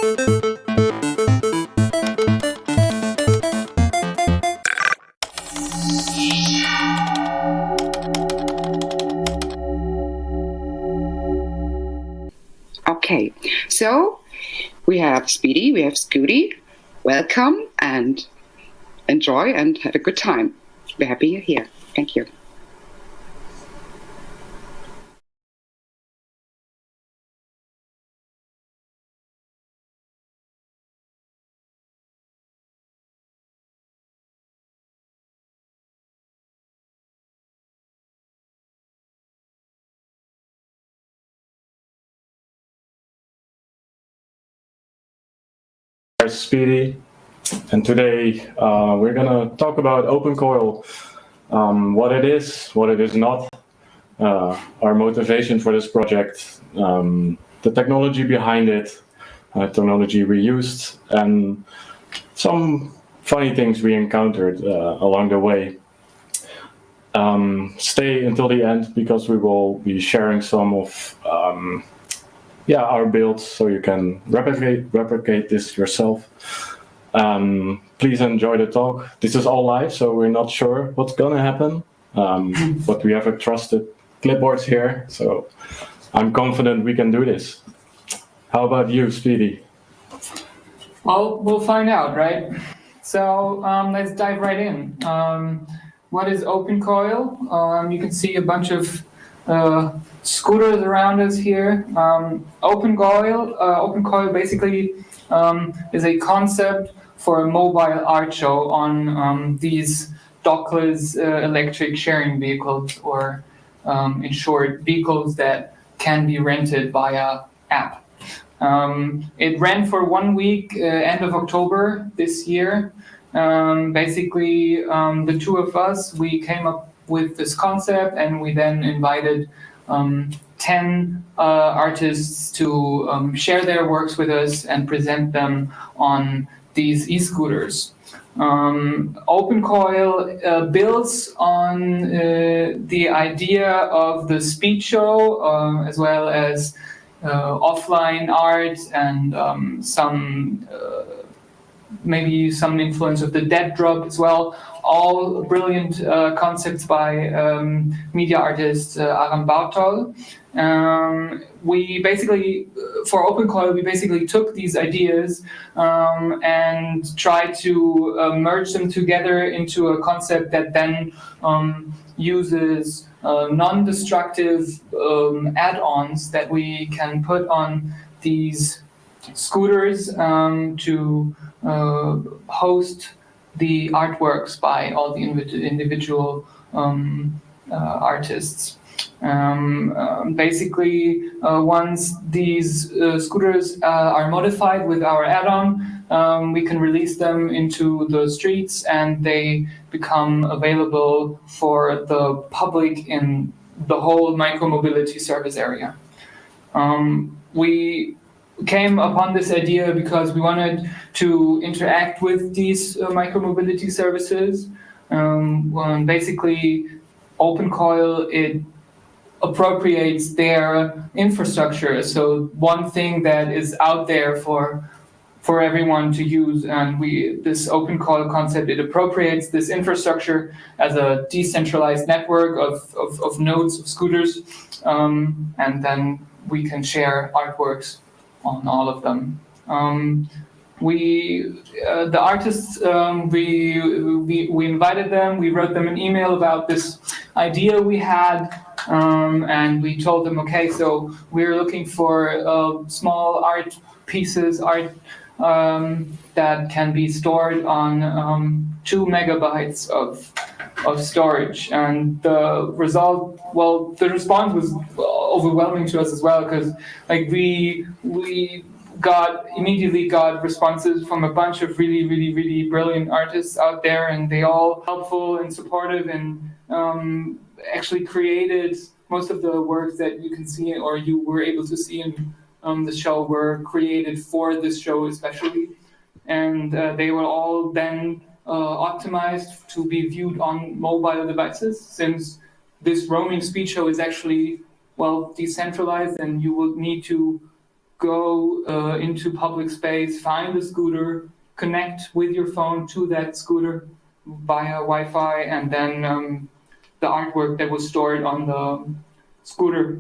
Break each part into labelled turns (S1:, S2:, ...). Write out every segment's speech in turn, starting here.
S1: Okay, so we have Speedy, we have Scooty. Welcome and enjoy and have a good time. We're happy you're here. Thank you.
S2: Speedy, and today we're gonna talk about OpenCoil, what it is not, our motivation for this project, the technology behind it, technology we used, and some funny things we encountered along the way. Stay until the end because we will be sharing some of our builds, so you can replicate this yourself. Please enjoy the talk. This is all live, so we're not sure what's gonna happen, but we have a trusted clipboards here, so I'm confident we can do this. How about you, Speedy?
S3: Well, we'll find out, right? So let's dive right in. What is OpenCoil? You can see a bunch of scooters around us here. OpenCoil basically is a concept for a mobile art show on these dockless electric sharing vehicles, or in short, vehicles that can be rented via app. It ran for 1 week, end of October this year. Basically, the two of us, we came up with this concept, and we then invited 10 artists to share their works with us and present them on these e-scooters. OpenCoil builds on the idea of the speed show, as well as offline art and maybe some influence of the Dead Drop as well. All brilliant concepts by media artist Aram Bartol. We basically, for OpenCoil, we basically took these ideas and tried to merge them together into a concept that then uses non-destructive add-ons that we can put on these scooters to host the artworks by all the individual artists. Basically, once these scooters are modified with our add-on, we can release them into the streets, and they become available for the public in the whole micromobility service area. We came upon this idea because we wanted to interact with these micromobility services. Basically, OpenCoil, it appropriates their infrastructure. So one thing that is out there for everyone to use, and this OpenCoil concept, it appropriates this infrastructure as a decentralized network of nodes, of scooters, and then we can share artworks on all of them. The artists, we invited them, we wrote them an email about this idea we had, and we told them, okay, so we're looking for small art pieces, that can be stored on 2 megabytes of storage. And the response was overwhelming to us as well, because we immediately got responses from a bunch of really brilliant artists out there, and they all helpful and supportive, and actually created most of the works that you can see, or you were able to see in the show, were created for this show especially, and they were all then optimized to be viewed on mobile devices, since this roaming speed show is actually decentralized, and you will need to go into public space, find a scooter, connect with your phone to that scooter via Wi-Fi, and then the artwork that was stored on the scooter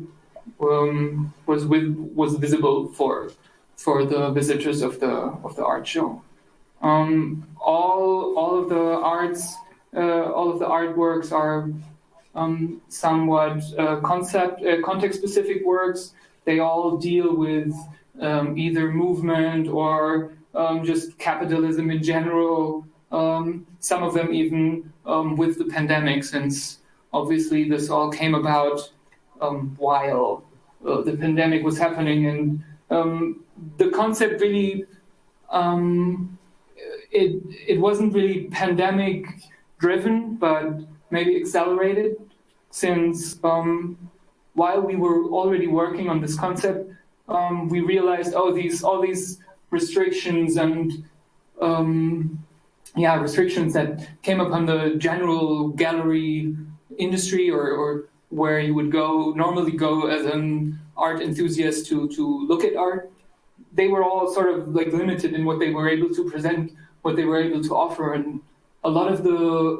S3: was visible for the visitors of the art show. All of the artworks are somewhat context-specific works. They all deal with either movement or just capitalism in general. Some of them even with the pandemic, since obviously this all came about while the pandemic was happening, and the concept really it wasn't really pandemic driven, but maybe accelerated, since while we were already working on this concept, we realized all these restrictions and restrictions that came upon the general gallery industry, or where you would normally go as an art enthusiast to look at art. They were all sort of like limited in what they were able to present, what they were able to offer, and a lot of the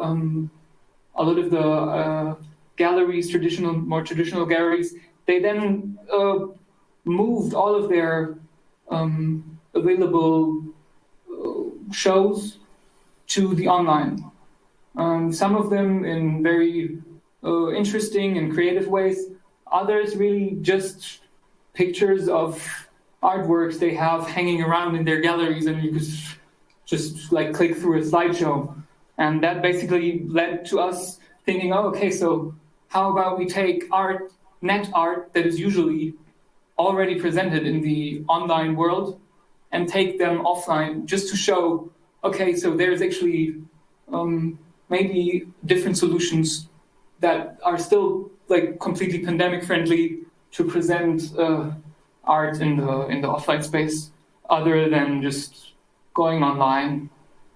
S3: galleries, more traditional galleries, they then moved all of their available shows to the online. Some of them in very interesting and creative ways. Others really just pictures of artworks they have hanging around in their galleries, and you could just like click through a slideshow. And that basically led to us thinking, oh, okay, so how about we take net art that is usually already presented in the online world and take them offline, just to show, okay, so there's actually maybe different solutions that are still like completely pandemic friendly to present art in the offline space, other than just going online.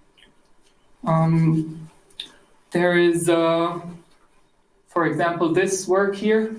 S3: There is, for example, this work here.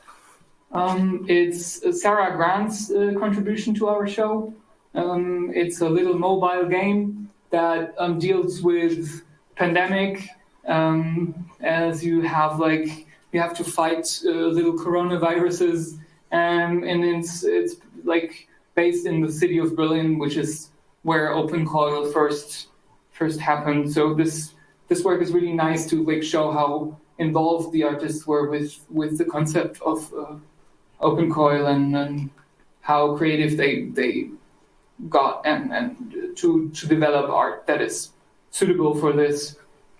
S3: It's Sarah Grant's contribution to our show. It's a little mobile game that deals with pandemic, as you have to fight little coronaviruses, and it's like based in the city of Berlin, which is where OpenCoil first happened. So this work is really nice to like show how involved the artists were with the concept of OpenCoil, and how creative they got and to develop art that is suitable for this.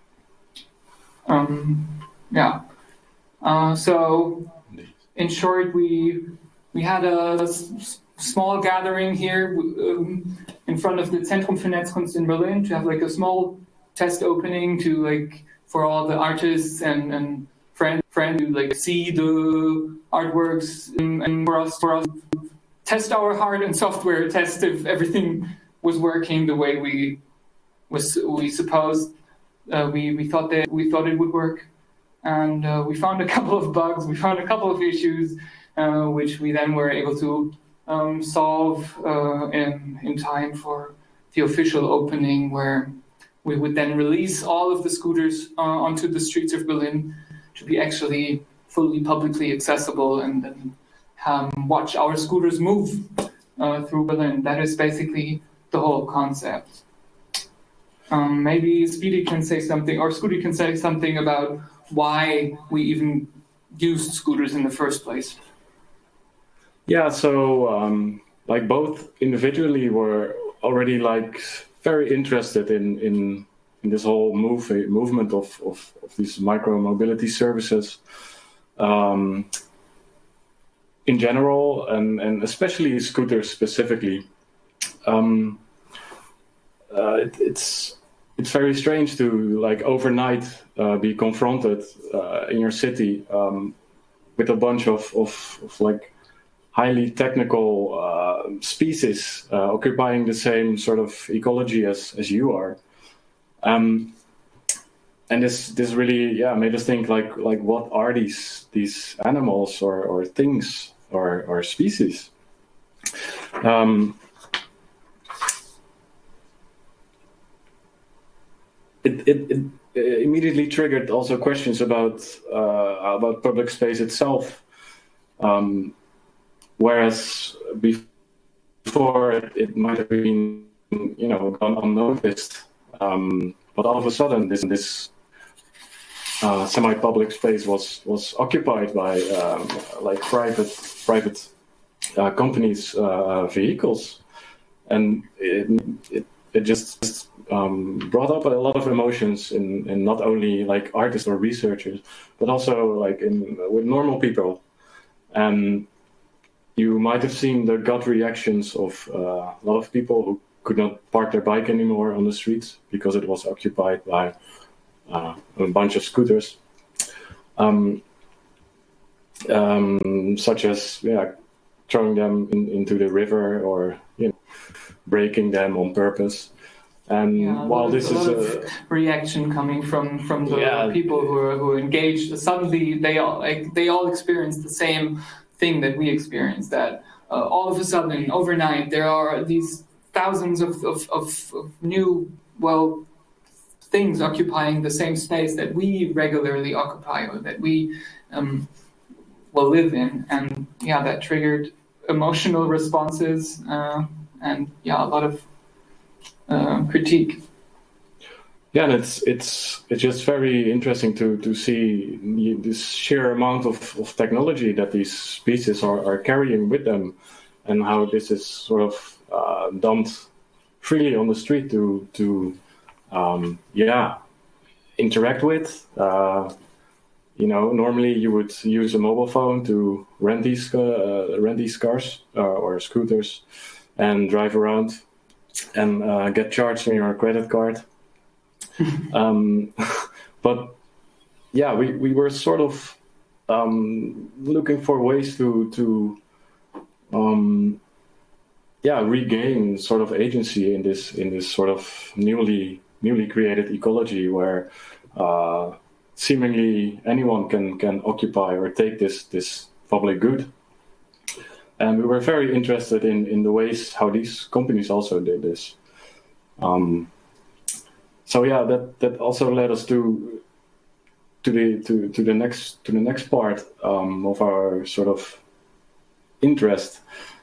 S3: So in short, we had a small gathering here in front of the Zentrum für Netzkunst in Berlin to have like a small test opening to like for all the artists and friends to like see the artworks, and for us test our hard and software, test if everything was working the way we supposed. We thought it would work, and we found a couple of bugs, we found a couple of issues, which we then were able to solve in time for the official opening, where we would then release all of the scooters onto the streets of Berlin to be actually fully publicly accessible, and then watch our scooters move through Berlin. That is basically the whole concept. Maybe Speedy can say something, or Scooty can say something about why we even used scooters in the first place.
S2: Yeah, so like both individually were already like very interested in this whole movement of these micro mobility services in general, and especially scooters specifically. It's very strange to like overnight be confronted in your city with a bunch of like highly technical species occupying the same sort of ecology as you are. And this really made us think like what are these animals or things or species? Um, it immediately triggered also questions about public space itself, whereas before it might have been, gone unnoticed, but all of a sudden this semi-public space was occupied by like private companies' vehicles, and it just brought up a lot of emotions in not only like artists or researchers, but also like with normal people. And you might have seen the gut reactions of a lot of people who could not park their bike anymore on the streets because it was occupied by a bunch of scooters, such as throwing them into the river or breaking them on purpose. And while this is
S3: a reaction coming from the people who are engaged, suddenly they all experience the same thing that we experience. That all of a sudden, overnight, there are these thousands of new things occupying the same space that we regularly occupy or that we live in, and that triggered emotional responses and a lot of critique.
S2: Yeah, and it's just very interesting to see this sheer amount of technology that these species are carrying with them, and how this is sort of dumped freely on the street to interact with. Normally you would use a mobile phone to rent these cars or scooters and drive around and get charged on your credit card. But we were sort of looking for ways to regain sort of agency in this sort of newly created ecology where seemingly anyone can occupy or take this public good. And we were very interested in the ways how these companies also did this. That also led us to the next part of our sort of interest,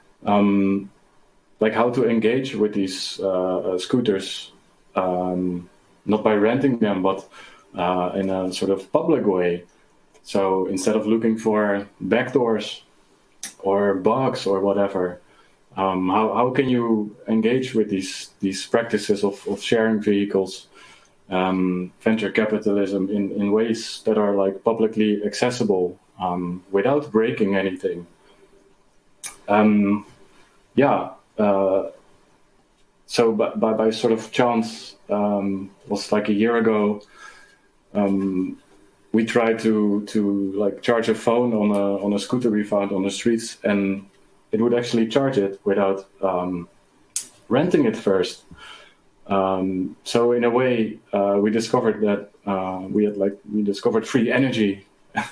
S2: like how to engage with these scooters, not by renting them, but in a sort of public way. So instead of looking for backdoors or bugs or whatever, how can you engage with these practices of sharing vehicles, venture capitalism in ways that are like publicly accessible without breaking anything? So by sort of chance, was like a year ago, we tried to like charge a phone on a scooter we found on the streets, and it would actually charge it without renting it first. So in a way, we discovered that we discovered free energy.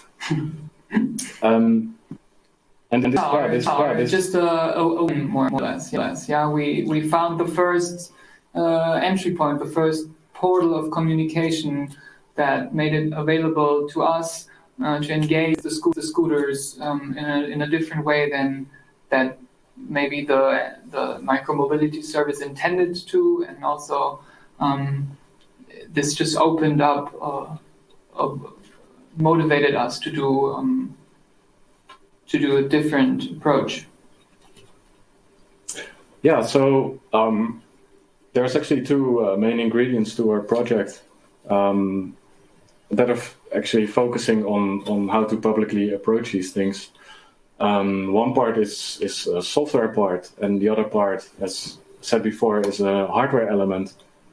S2: And this part is
S3: just more or less. Yes, yeah. We found the first entry point, the first portal of communication that made it available to us to engage the scooters in a different way than that maybe the micromobility service intended to, and also this just opened up, motivated us to do a different approach.
S2: Yeah, so there's actually two main ingredients to our project that are actually focusing on how to publicly approach these things. One part is a software part, and the other part, as said before, is a hardware element.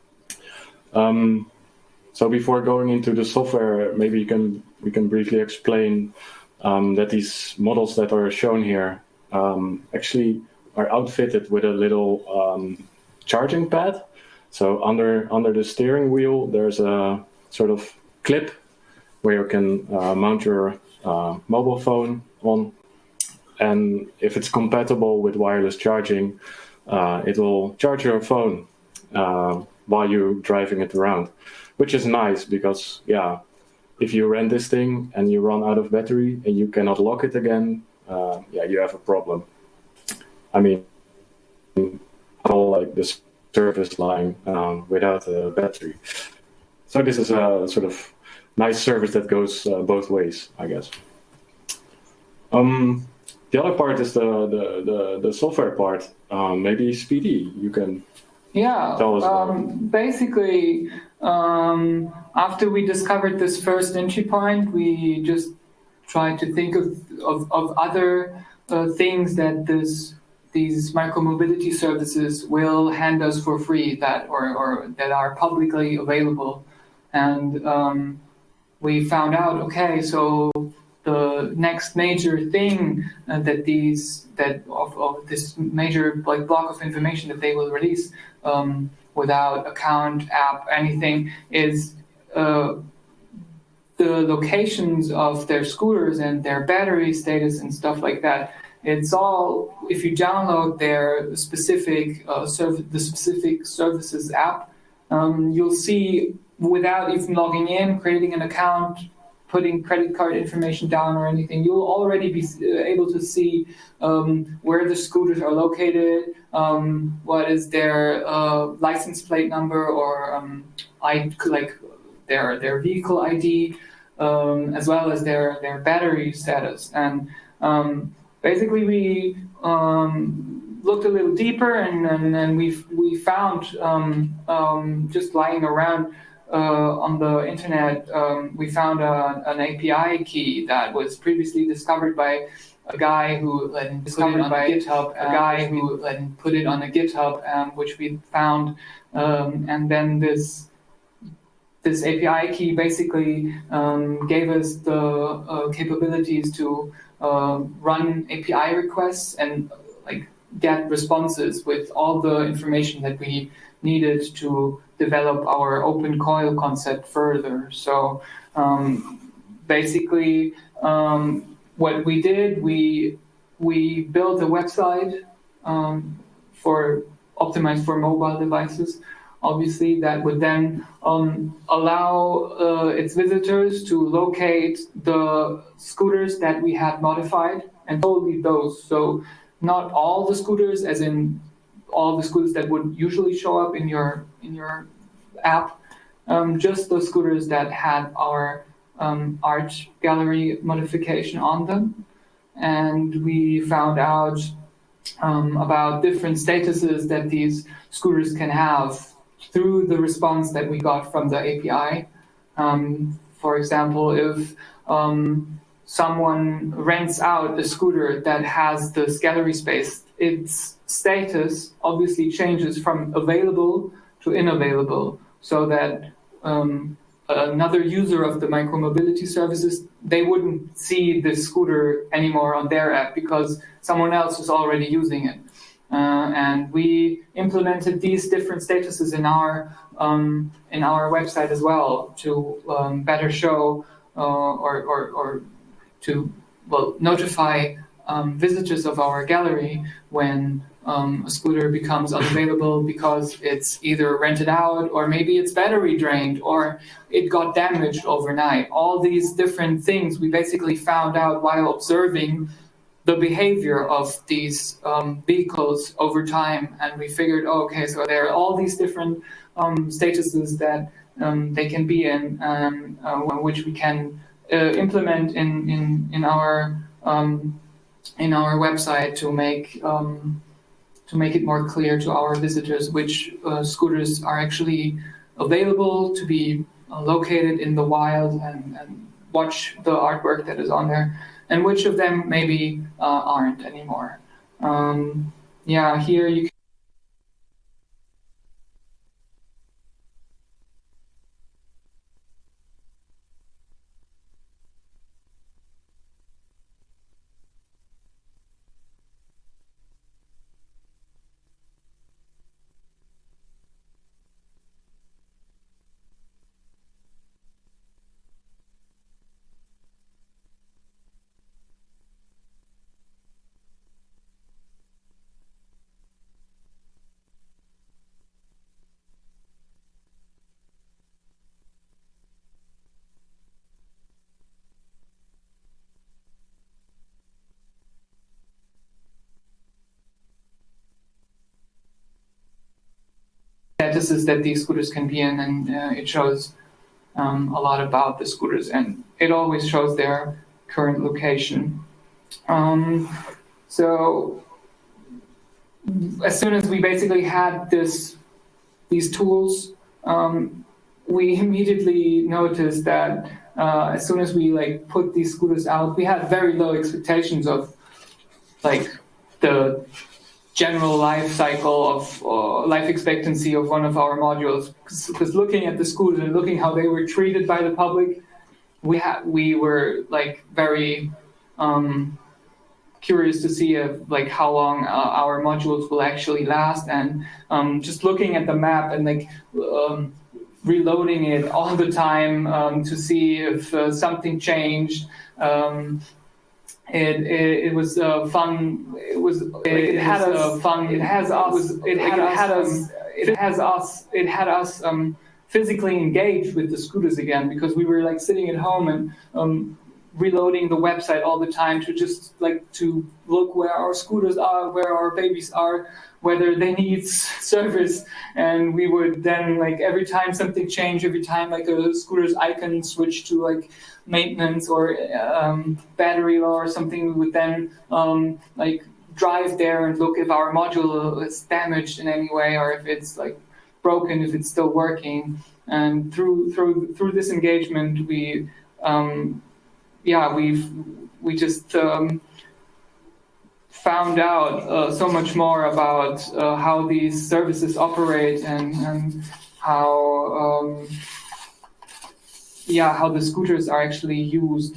S2: So before going into the software, maybe we can briefly explain that these models that are shown here actually are outfitted with a little charging pad. So under the steering wheel, there's a sort of clip where you can mount your mobile phone on. and if it's compatible with wireless charging, it will charge your phone while you're driving it around, which is nice because, yeah, if you rent this thing and you run out of battery and you cannot lock it again, yeah, you have a problem. I mean, all like this service line without a battery. So this is a sort of nice service that goes both ways, I guess. The other part is the software part. Maybe Speedy, you can tell us about it.
S3: Basically, after we discovered this first entry point, we just tried to think of other things that these micromobility services will hand us for free that or that are publicly available, and we found out, okay, so the next major thing of this major like block of information that they will release without account, app, anything is the locations of their scooters and their battery status and stuff like that. It's all, if you download their specific the specific services app, you'll see without even logging in, creating an account, putting credit card information down or anything, you'll already be able to see where the scooters are located, what is their license plate number or like their vehicle ID, as well as their battery status. And basically we looked a little deeper and we found just lying around on the internet, we found an API key that was previously discovered by a guy who put it on a GitHub, which we found, and then this API key basically gave us the capabilities to run API requests and like get responses with all the information that we needed to develop our open coil concept further. So basically, what we did, we built a website optimized for mobile devices, obviously, that would then allow its visitors to locate the scooters that we had modified, and only those. So not all the scooters, as in all the scooters that would usually show up in your app, just the scooters that had our art gallery modification on them. And we found out about different statuses that these scooters can have through the response that we got from the API. For example, if someone rents out a scooter that has this gallery space, its status obviously changes from available to unavailable, so that another user of the micromobility services, they wouldn't see this scooter anymore on their app because someone else is already using it. And we implemented these different statuses in our website as well to better show or to notify visitors of our gallery when a scooter becomes unavailable because it's either rented out or maybe it's battery drained or it got damaged overnight. All these different things we basically found out while observing the behavior of these vehicles over time, and we figured, oh, okay, so there are all these different statuses that they can be in, which we can implement in our website to make it more clear to our visitors which scooters are actually available to be located in the wild and watch the artwork that is on there, and which of them maybe aren't anymore. Yeah, here you can lattices that these scooters can be in, and it shows a lot about the scooters, and it always shows their current location. So as soon as we basically had these tools, we immediately noticed that as soon as we put these scooters out, we had very low expectations of the general life cycle of life expectancy of one of our modules. Because looking at the scooters and looking how they were treated by the public, we were very curious to see how long our modules will actually last, and just looking at the map and reloading it all the time to see if something changed. It was fun. It had us physically engaged with the scooters again, because we were sitting at home and reloading the website all the time to just to look where our scooters are, where our babies are, whether they need service. And we would then every time something changed, every time a scooter's icon switched to maintenance or battery low or something, we would then drive there and look if our module is damaged in any way, or if it's broken, if it's still working. And through this engagement, we just found out so much more about how these services operate and how the scooters are actually used.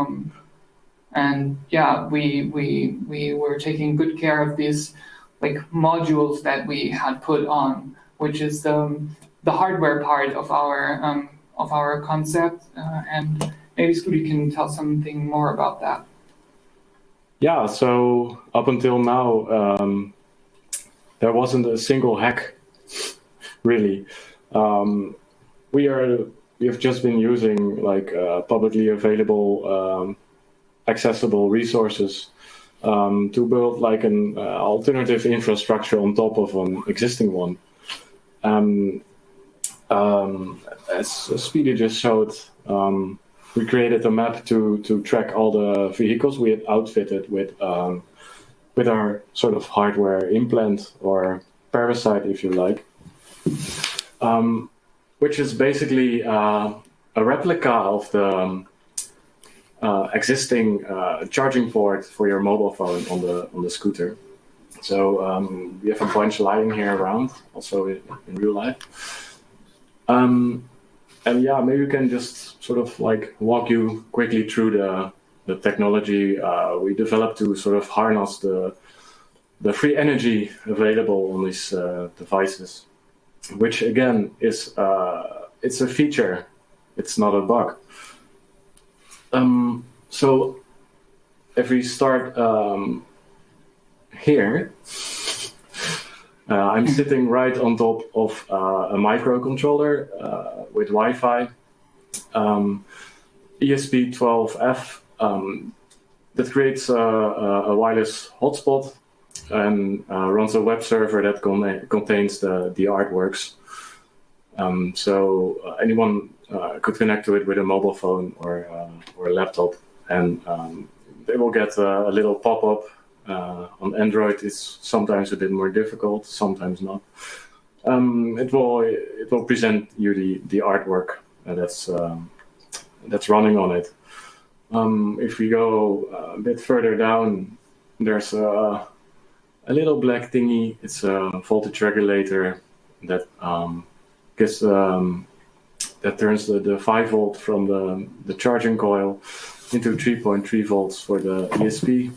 S3: We were taking good care of these modules that we had put on, which is the hardware part of our concept, and maybe Scooty can tell something more about that.
S2: Yeah, so up until now, there wasn't a single hack, really. We have just been using publicly available, accessible resources to build an alternative infrastructure on top of an existing one. As Speedy just showed, we created a map to track all the vehicles we had outfitted with our sort of hardware implant or parasite, if you like, which is basically a replica of the existing charging port for your mobile phone on the scooter. So we have a bunch lying here around, also in real life. And yeah, maybe we can just sort of walk you quickly through the technology we developed to sort of harness the free energy available on these devices, which again is it's a feature, it's not a bug. So if we start here, I'm sitting right on top of a microcontroller with Wi-Fi, ESP12F, that creates a wireless hotspot and runs a web server that contains the artworks. So anyone could connect to it with a mobile phone or a laptop, and they will get a little pop-up. On Android, it's sometimes a bit more difficult, sometimes not. It will present you the artwork that's running on it. If we go a bit further down, there's a little black thingy. It's a voltage regulator that gives that turns the 5 volt from the charging coil into 3.3 volts for the ESP.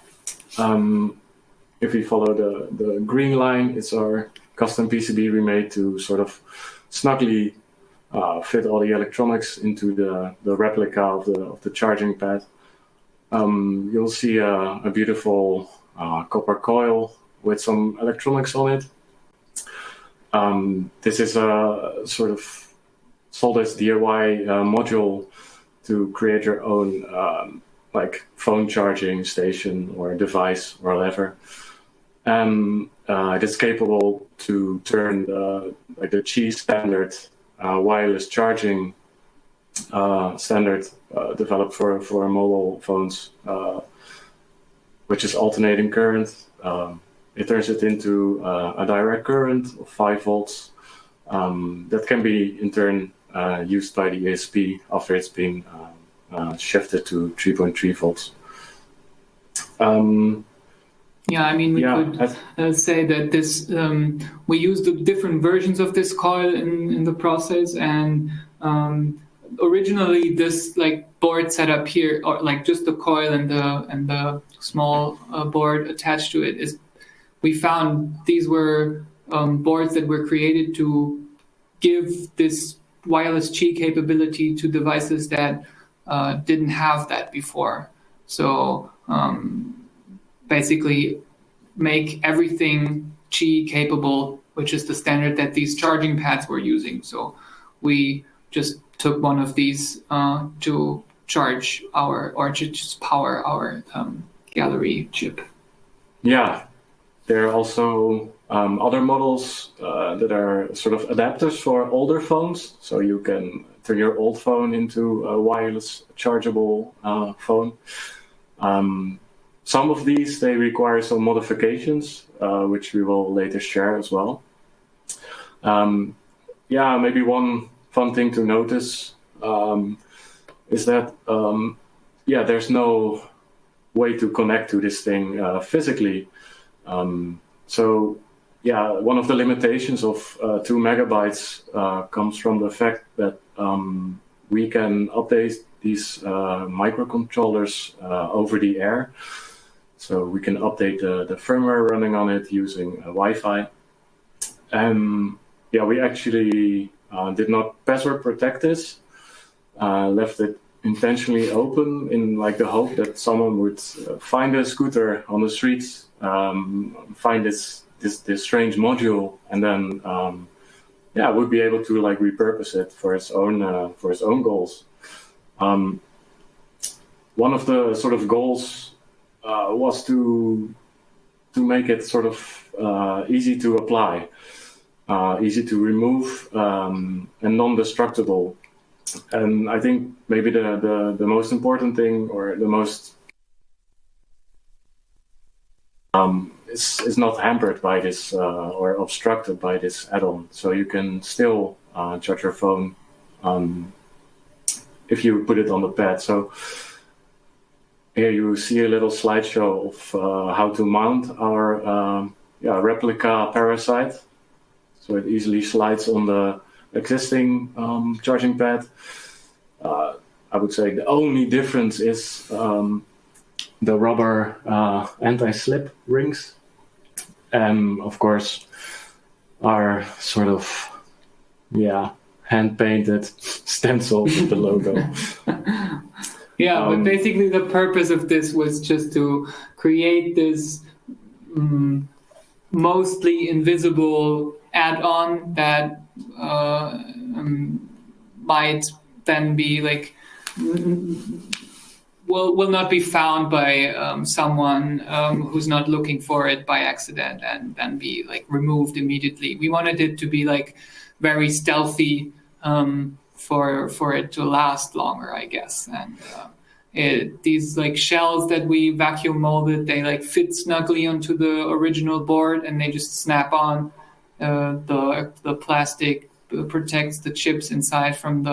S2: If we follow the green line, it's our custom PCB we made to sort of snugly fit all the electronics into the replica of the charging pad. You'll see a beautiful copper coil with some electronics on it. This is a sort of Soldes DIY module to create your own phone charging station or device or whatever. It is capable to turn like the Qi standard wireless charging standard developed for mobile phones, which is alternating current. It turns it into a direct current of 5 volts that can be in turn used by the ESP after it's been shifted to 3.3 volts.
S3: Yeah, I mean, we could say that this we used the different versions of this coil in the process, and originally this like board setup here, or like just the coil and the small board attached to it, is we found these were boards that were created to give this wireless Qi capability to devices that didn't have that before. So basically make everything Qi capable, which is the standard that these charging pads were using. So we just took one of these to charge or to just power our gallery chip.
S2: Yeah, there are also other models that are sort of adapters for older phones. So you can turn your old phone into a wireless chargeable phone. Some of these, they require some modifications, which we will later share as well. Yeah, maybe one fun thing to notice is that, there's no way to connect to this thing physically. So, one of the limitations of 2 megabytes comes from the fact that we can update these microcontrollers over the air. So we can update the firmware running on it using Wi-Fi. We actually did not password protect this, left it intentionally open in like the hope that someone would find a scooter on the streets, find this strange module, and then would be able to like repurpose it for its own goals. One of the sort of goals was to make it sort of easy to apply, easy to remove, and non-destructible. And I think maybe the most important thing, or the most is not hampered by this or obstructed by this add-on. So you can still charge your phone if you put it on the pad. So here you see a little slideshow of how to mount our replica Parasite. So it easily slides on the existing charging pad. I would say the only difference is the rubber anti-slip rings, and of course our sort of hand-painted stencil with the logo.
S3: But basically the purpose of this was just to create this mostly invisible add-on that might then be like will not be found by someone who's not looking for it by accident and then be like removed immediately. We wanted it to be like very stealthy for it to last longer, I guess. And these like shells that we vacuum molded, they like fit snugly onto the original board, and they just snap on. The plastic protects the chips inside from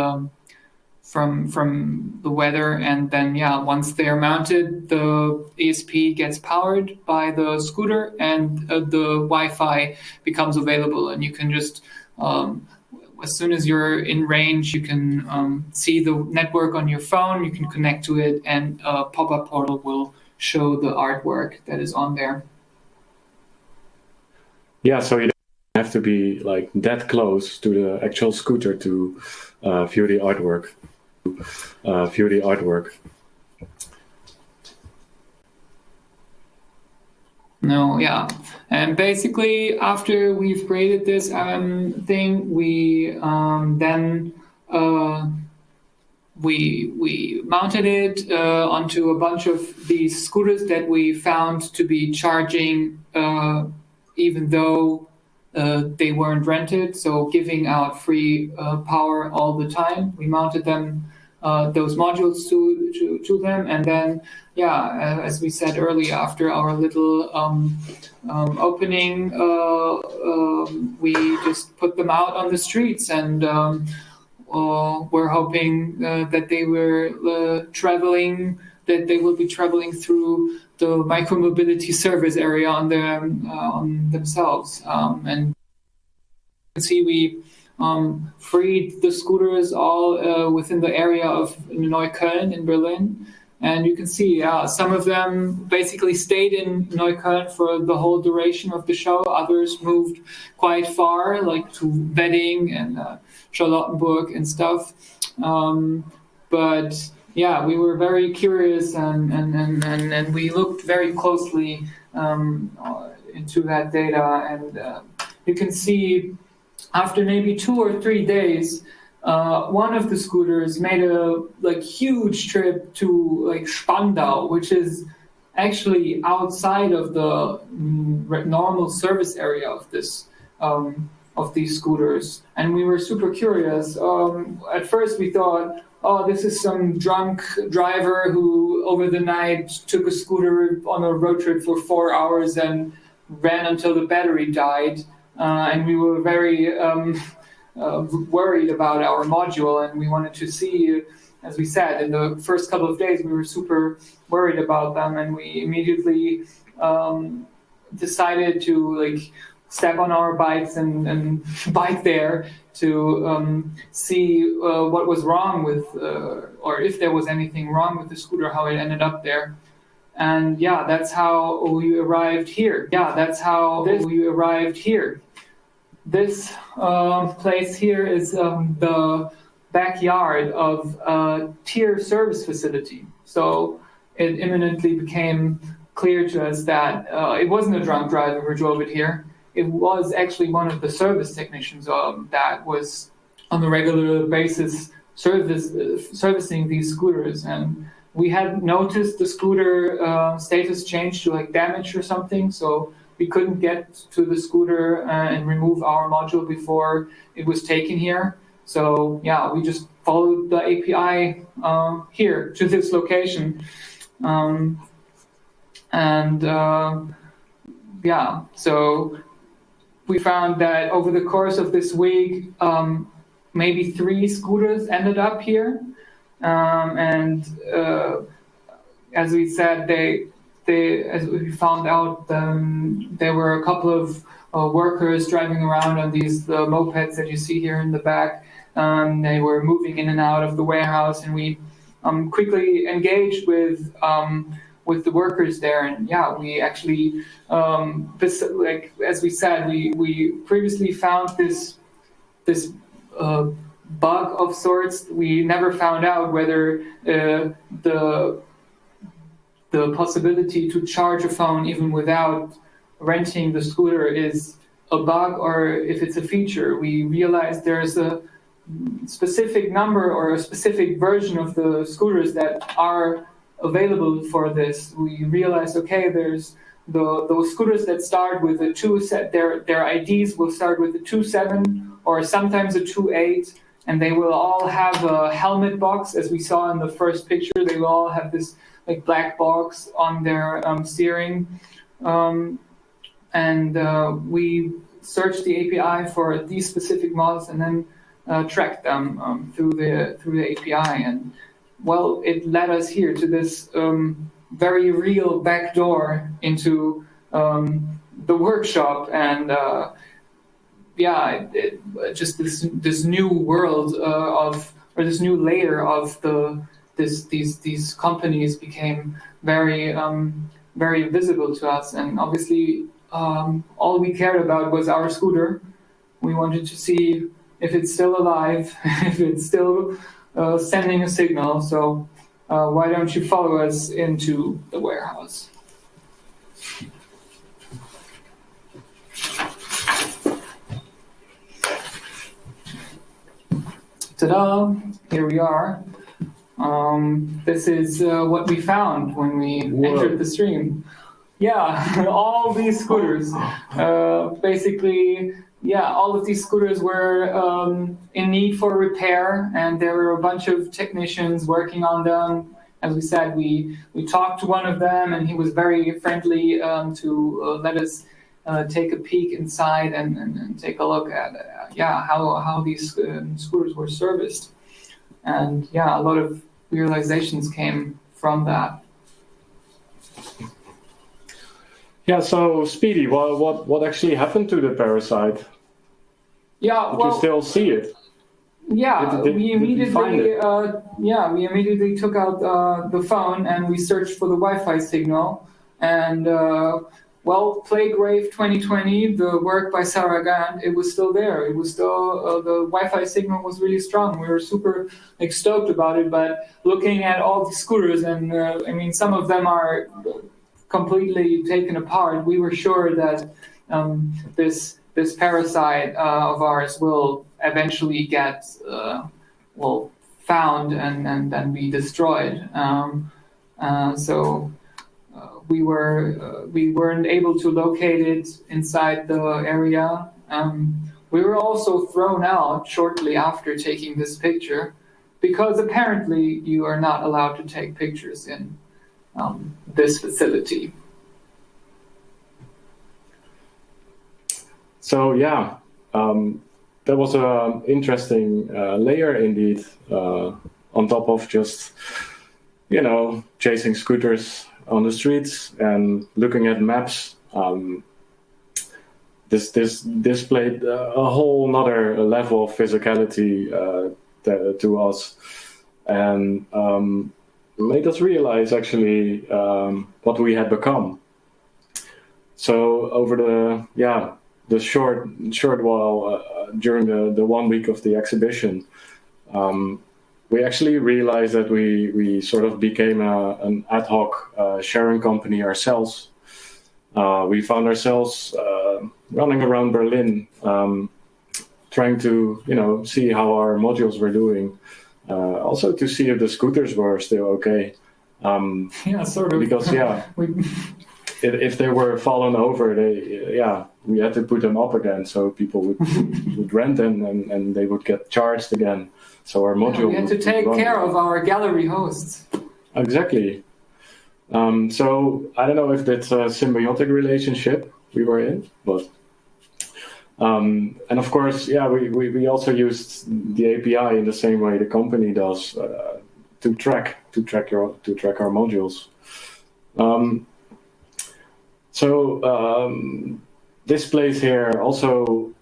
S3: the weather, and then once they're mounted, the ESP gets powered by the scooter, and the Wi-Fi becomes available, and you can just as soon as you're in range, you can see the network on your phone, you can connect to it, and a pop-up portal will show the artwork that is on there.
S2: So you don't have to be like that close to the actual scooter to view the artwork.
S3: No, and basically after we've created this thing, we then we mounted it onto a bunch of these scooters that we found to be charging, even though they weren't rented, so giving out free power all the time. We mounted them, those modules to them, and then, as we said earlier, after our little opening, we just put them out on the streets, and we're hoping that they were traveling, that they will be traveling through the micromobility service area on themselves. And you can see we freed the scooters all within the area of Neukölln in Berlin. And you can see some of them basically stayed in Neukölln for the whole duration of the show. Others moved quite far, like to Wedding and Charlottenburg and stuff. But yeah, we were very curious and we looked very closely into that data. And you can see after maybe 2 or 3 days, one of the scooters made a huge trip to Spandau, which is actually outside of the normal service area of this of these scooters. And we were super curious. At first we thought, oh, this is some drunk driver who over the night took a scooter on a road trip for 4 hours and ran until the battery died. And we were very worried about our module, and we wanted to see, as we said, in the first couple of days, we were super worried about them, and we immediately decided to step on our bikes and bike there to see what was wrong with, or if there was anything wrong with the scooter, how it ended up there. And that's how we arrived here. We arrived here. This place here is the backyard of a tier service facility. So it imminently became clear to us that it wasn't a drunk driver who drove it here. It was actually one of the service technicians that was on a regular basis servicing these scooters. And we had noticed the scooter status change to damaged or something. So we couldn't get to the scooter and remove our module before it was taken here. So we just followed the API here to this location. So we found that over the course of this week, maybe 3 scooters ended up here. As we said, as we found out, there were a couple of workers driving around on these mopeds that you see here in the back. They were moving in and out of the warehouse, and we quickly engaged with the workers there. And we actually, as we said, we previously found this bug of sorts. We never found out whether the possibility to charge a phone even without renting the scooter is a bug or if it's a feature. We realized there's a specific number or a specific version of the scooters that are available for this. We realized, okay, there's those scooters that start with a 2, their IDs will start with a 27 or sometimes a 28, and they will all have a helmet box, as we saw in the first picture. They will all have this black box on their steering, and we searched the API for these specific models and then tracked them through the API. And it led us here to this very real backdoor into the workshop, and just this new world or this new layer of these companies became very very visible to us. And obviously all we cared about was our scooter. We wanted to see if it's still alive, if it's still sending a signal. So why don't you follow us into the warehouse? Ta-da! Here we are. This is what we found when we entered the stream. Yeah, all these scooters, basically, yeah, all of these scooters were in need for repair, and there were a bunch of technicians working on them. As we said, we talked to one of them, and he was very friendly to let us take a peek inside and take a look at how these scooters were serviced. And yeah, a lot of realizations came from that.
S2: Yeah, so Speedy, what actually happened to the parasite?
S3: Yeah,
S2: Did you still see it?
S3: Yeah,
S2: Did
S3: we
S2: you find
S3: immediately
S2: it?
S3: we immediately took out the phone and we searched for the Wi-Fi signal. And Plague Rave 2020, the work by Sarah Gant, it was still there. It was still the Wi-Fi signal was really strong. We were super stoked about it. But looking at all the scooters, and I mean, some of them are completely taken apart. We were sure that this parasite of ours will eventually get found and then be destroyed. We weren't able to locate it inside the area. We were also thrown out shortly after taking this picture because apparently you are not allowed to take pictures in this facility.
S2: So yeah, that was an interesting layer indeed, on top of just, chasing scooters on the streets and looking at maps. This displayed a whole nother level of physicality to us, and made us realize actually what we had become. So over the short while during the 1 week of the exhibition, we actually realized that we sort of became an ad hoc sharing company ourselves. We found ourselves running around Berlin, trying to see how our modules were doing, also to see if the scooters were still okay.
S3: Yeah, sort of.
S2: Because if they were fallen over, we had to put them up again, so people would rent them and they would get charged again. So our module.
S3: We had to take care of our gallery hosts.
S2: Exactly. So I don't know if that's a symbiotic relationship we were in, but and of course, we also used the API in the same way the company does to track our modules. This place here also,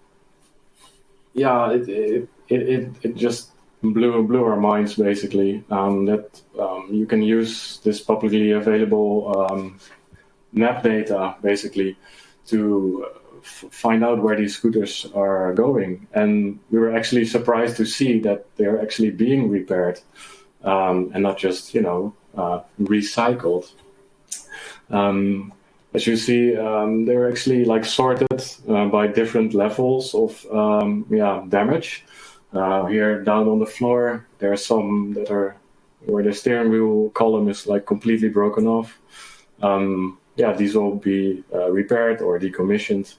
S2: it just blew our minds basically. That you can use this publicly available map data basically to find out where these scooters are going, and we were actually surprised to see that they're actually being repaired and not just recycled. As you see, they're actually sorted by different levels of damage. Here down on the floor, there are some that are where the steering wheel column is completely broken off. These will be repaired or decommissioned.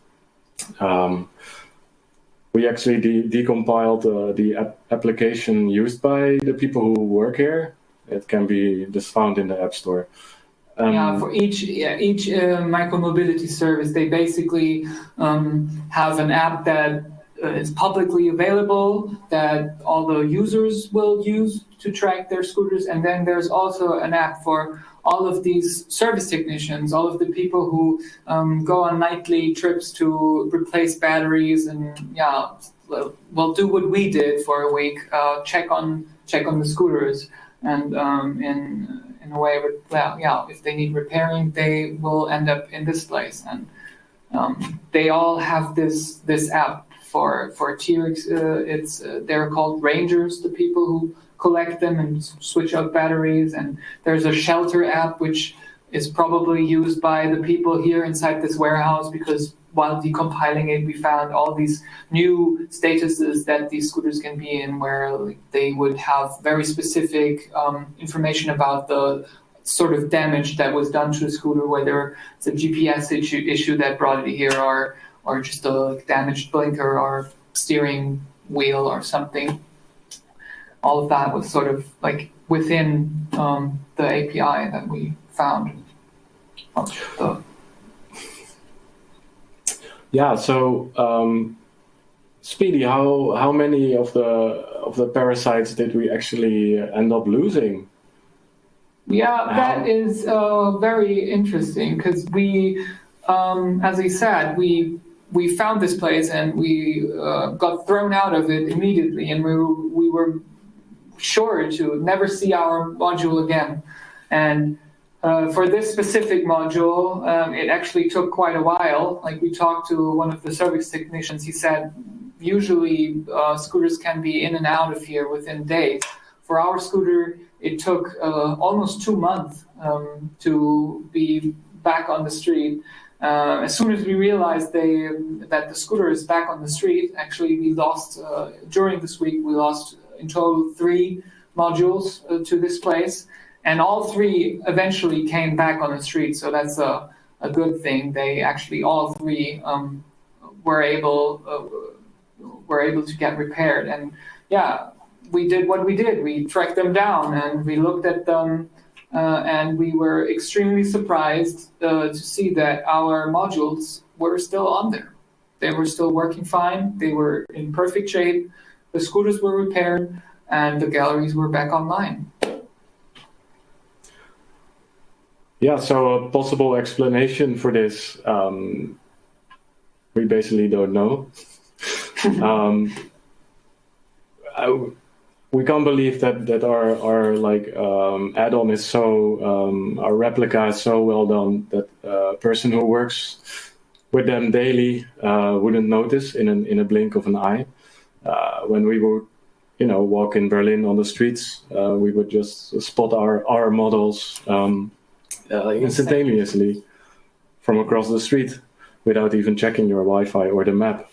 S2: We actually decompiled the application used by the people who work here. It can be just found in the App Store.
S3: For each micromobility service, they basically have an app that is publicly available that all the users will use to track their scooters, and then there's also an app for all of these service technicians, all of the people who go on nightly trips to replace batteries and do what we did for a week, check on the scooters, and in a way, if they need repairing, they will end up in this place, and they all have this app for T-Rex. They're called Rangers, the people who collect them and switch out batteries, and there's a shelter app which is probably used by the people here inside this warehouse, because while decompiling it, we found all these new statuses that these scooters can be in, where they would have very specific information about the sort of damage that was done to the scooter, whether it's a GPS issue that brought it here, or just a damaged blinker or steering wheel or something. All of that was sort of like within the API that we found.
S2: Yeah. So, Speedy, how many of the parasites did we actually end up losing?
S3: Yeah, that is very interesting because we, as I said, we found this place and we got thrown out of it immediately, and we were sure to never see our module again. And for this specific module, it actually took quite a while. Like, we talked to one of the service technicians. He said usually scooters can be in and out of here within days. For our scooter, it took almost 2 months to be back on the street. As soon as we realized that the scooter is back on the street, actually we lost, during this week, we lost in total 3 modules to this place. And all 3 eventually came back on the street, so that's a good thing. They actually, all 3 were able to get repaired. And yeah, we did what we did. We tracked them down and we looked at them, and we were extremely surprised to see that our modules were still on there. They were still working fine. They were in perfect shape. The scooters were repaired and the galleries were back online.
S2: Yeah, so a possible explanation for this, we basically don't know. We can't believe that our like add-on is so our replica is so well done that a person who works with them daily wouldn't notice in a blink of an eye. When we would, walk in Berlin on the streets, we would just spot our models instantaneously from across the street without even checking your Wi-Fi or the map.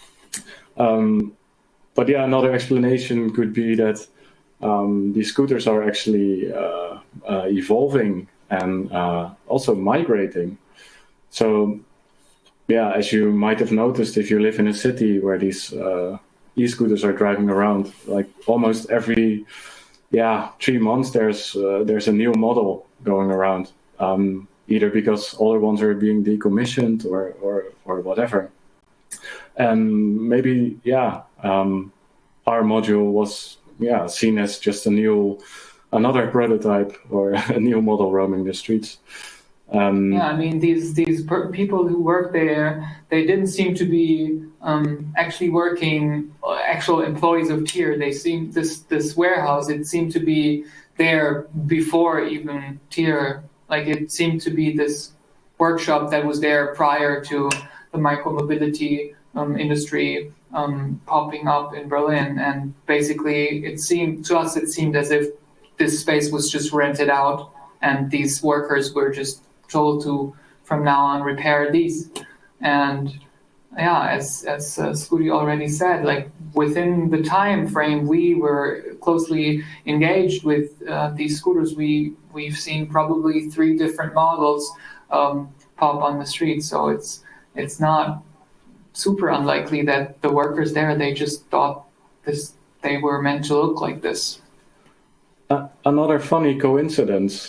S2: But yeah, another explanation could be that these scooters are actually evolving and also migrating. So yeah, as you might have noticed, if you live in a city where these e-scooters are driving around, like almost every 3 months there's a new model going around, either because older ones are being decommissioned or whatever. And maybe our module was seen as just another prototype or a new model roaming the streets.
S3: I mean, these people who work there, they didn't seem to be actually working, actual employees of TIER. They seemed, this warehouse, it seemed to be there before even TIER. Like, it seemed to be this workshop that was there prior to the micromobility industry popping up in Berlin. And basically, it seemed as if this space was just rented out and these workers were just told to, from now on, repair these. And as Scooty already said, like, within the time frame we were closely engaged with these scooters, we've seen probably 3 different models pop on the street. So it's not super unlikely that the workers there, they just thought they were meant to look like this.
S2: Another funny coincidence.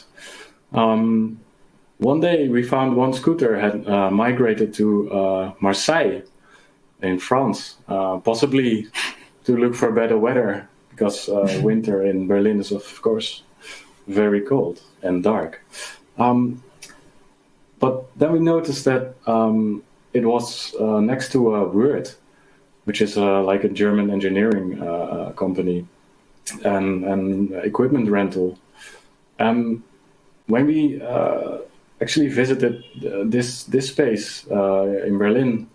S2: One day we found one scooter had migrated to Marseille in France, possibly to look for better weather, because winter in Berlin is, of course, very cold and dark. But then we noticed that it was next to Word, which is like a German engineering company and equipment rental. When we actually visited this space in Berlin,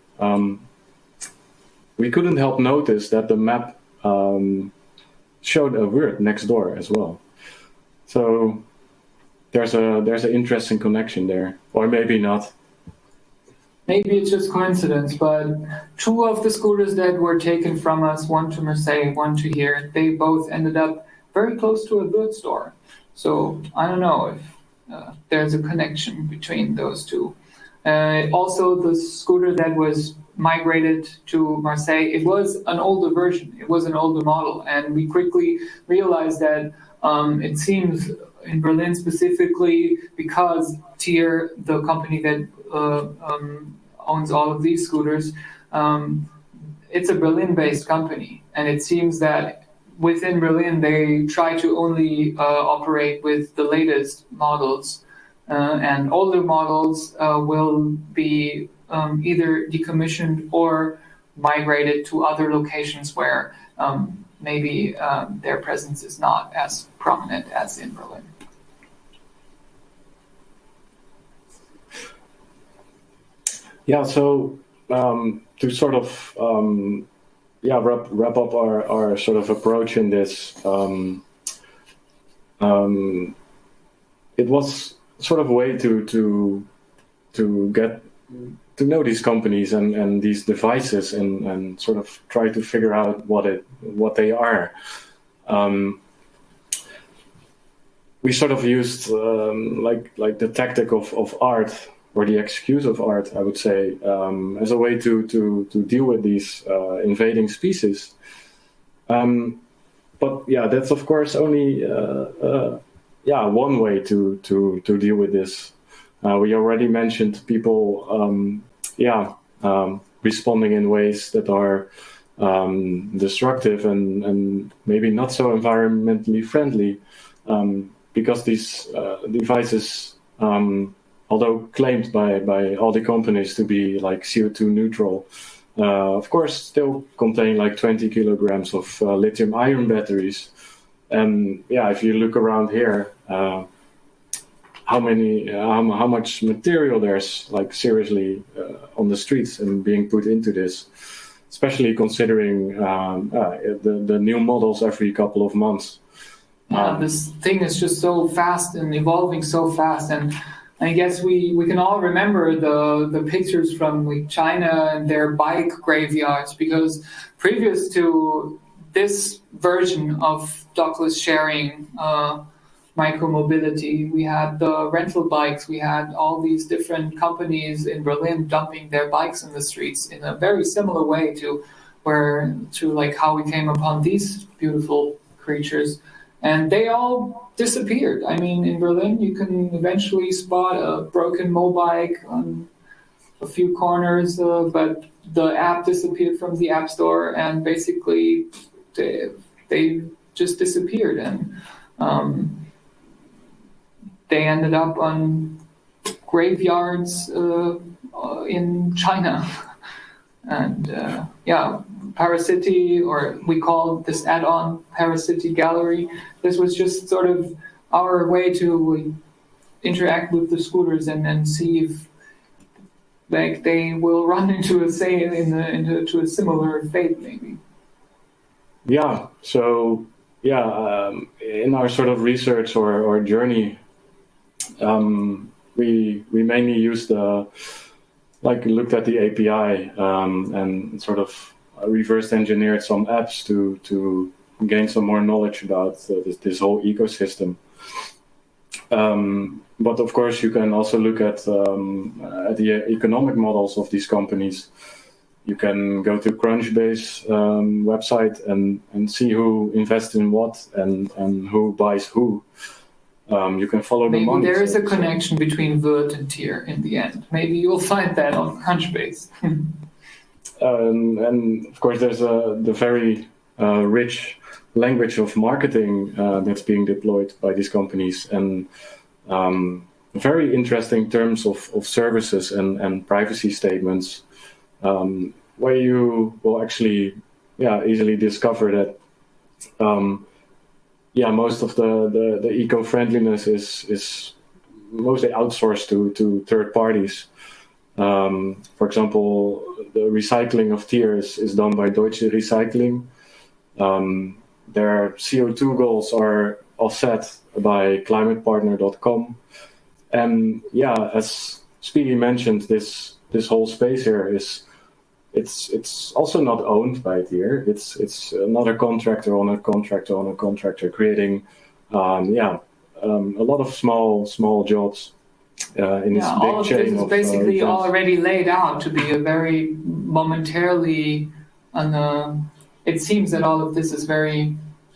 S2: we couldn't help notice that the map showed a Word next door as well. So there's an interesting connection there, or maybe not.
S3: Maybe it's just coincidence, but 2 of the scooters that were taken from us, one to Marseille, one to here, they both ended up very close to a Word store. So I don't know if there's a connection between those two. Also, the scooter that was migrated to Marseille, it was an older version, it was an older model, and we quickly realized that it seems in Berlin specifically, because TIER, the company that owns all of these scooters, it's a Berlin-based company, and it seems that within Berlin they try to only operate with the latest models, and older models will be either decommissioned or migrated to other locations where maybe their presence is not as prominent as in Berlin.
S2: Yeah, so to sort of wrap up our sort of approach in this, it was sort of a way to get to know these companies and these devices and sort of try to figure out what they are. We sort of used like the tactic of art, or the excuse of art, I would say, as a way to deal with these invading species. But yeah, that's of course only one way to deal with this. We already mentioned people, responding in ways that are destructive and maybe not so environmentally friendly, because these devices, although claimed by all the companies to be like CO2 neutral, of course still contain like 20 kilograms of lithium ion batteries. And yeah, if you look around here, how much material there's like seriously on the streets and being put into this, especially considering the new models every couple of months.
S3: This thing is just so fast and evolving so fast, and I guess we can all remember the pictures from like China and their bike graveyards, because previous to this version of dockless sharing micromobility, we had the rental bikes, we had all these different companies in Berlin dumping their bikes in the streets in a very similar way to like how we came upon these beautiful creatures. And they all disappeared. I mean, in Berlin, you can eventually spot a broken Mobike on a few corners, but the app disappeared from the App Store, and basically they just disappeared. And they ended up on graveyards in China. And Paracity, or we call this add-on Paracity Gallery. This was just sort of our way to interact with the scooters and see if like they will run into a similar fate, maybe.
S2: Yeah. So in our sort of research or journey, we mainly used looked at the API and sort of reverse engineered some apps to gain some more knowledge about this whole ecosystem. But of course, you can also look at the economic models of these companies. You can go to Crunchbase website and see who invests in what and who buys who. You can follow the money.
S3: Maybe there is a connection between Vert and TIER in the end. Maybe you'll find that on Crunchbase.
S2: And of course, there's the very rich language of marketing that's being deployed by these companies, and very interesting terms of services and privacy statements, where you will actually easily discover that most of the eco-friendliness is mostly outsourced to third parties. For example, the recycling of TIER is done by Deutsche Recycling. Their CO2 goals are offset by climatepartner.com. And as Speedy mentioned, this whole space here it's also not owned by TIER. It's another contractor on a contractor on a contractor creating a lot of small jobs in this
S3: all
S2: big
S3: of
S2: chain
S3: this is
S2: of
S3: basically
S2: events.
S3: already laid out to be a very momentarily, it seems that all of this is very,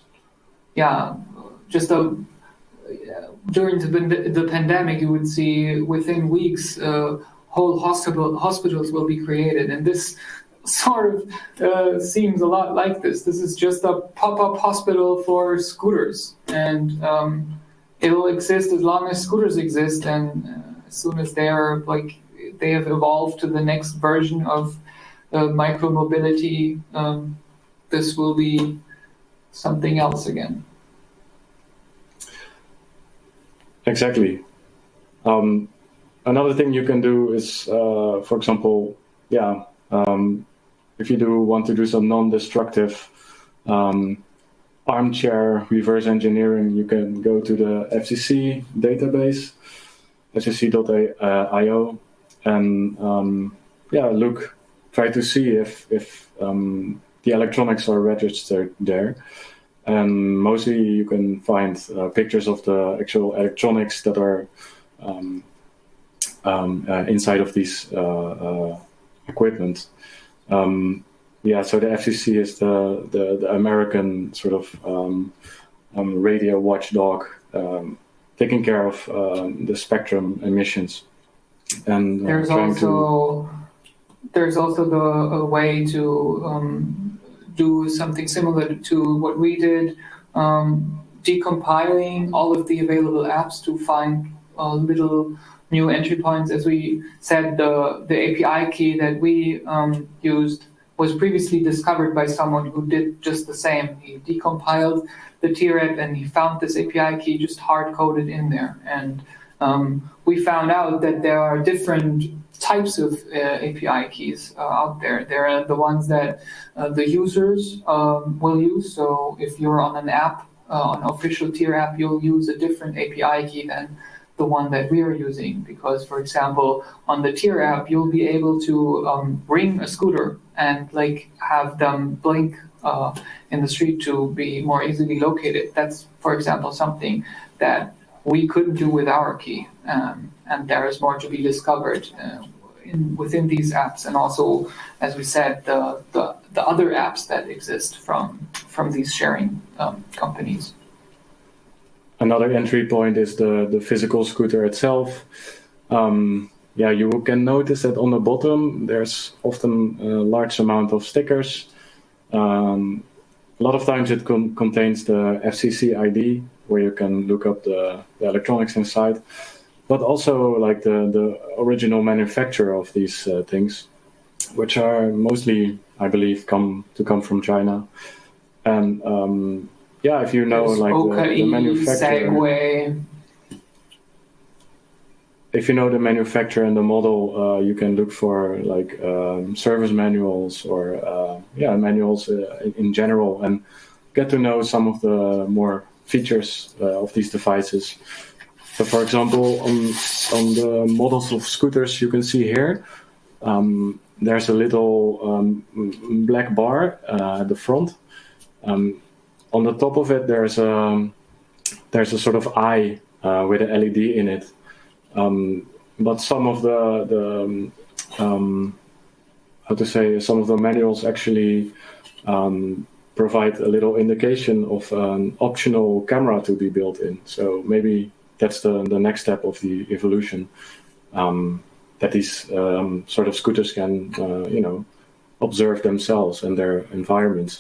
S3: just during the pandemic, you would see within weeks, whole hospitals will be created. And this sort of seems a lot like this. This is just a pop-up hospital for scooters. And it will exist as long as scooters exist. And as soon as they have evolved to the next version of micro-mobility, this will be something else again.
S2: Exactly. Another thing you can do is, for example, if you want to do some non-destructive armchair reverse engineering, you can go to the FCC database, fcc.io, and try to see if the electronics are registered there. And mostly you can find pictures of the actual electronics that are inside of these equipment. So the FCC is the American sort of radio watchdog, taking care of the spectrum emissions. And
S3: there's also a way to do something similar to what we did, decompiling all of the available apps to find little new entry points. As we said, the API key that we used was previously discovered by someone who did just the same. He decompiled the TREP and he found this API key just hard-coded in there. And we found out that there are different types of API keys out there. There are the ones that the users will use. So if you're on an app, an official tier app, you'll use a different API key than the one that we are using. Because, for example, on the tier app, you'll be able to ring a scooter and have them blink in the street to be more easily located. That's, for example, something that we couldn't do with our key. And there is more to be discovered within these apps, and also, as we said, the other apps that exist from these sharing companies.
S2: Another entry point is the physical scooter itself. You can notice that on the bottom there's often a large amount of stickers. A lot of times it contains the FCC ID, where you can look up the electronics inside, but also the original manufacturer of these things, which are mostly, I believe, come from China. And if you know the manufacturer,
S3: Segway.
S2: If you know the manufacturer and the model, you can look for service manuals or manuals in general, and get to know some of the more features of these devices. So, for example, on the models of scooters you can see here, there's a little black bar at the front. On the top of it, there's a sort of eye with an LED in it. But some of some of the manuals actually provide a little indication of an optional camera to be built in. So maybe that's the next step of the evolution, that these sort of scooters can, observe themselves and their environments.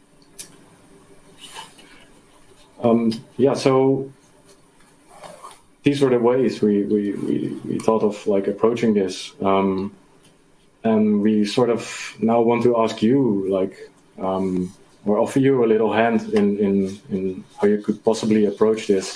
S2: So these were the ways we thought of approaching this, and we sort of now want to ask you or offer you a little hand in how you could possibly approach this.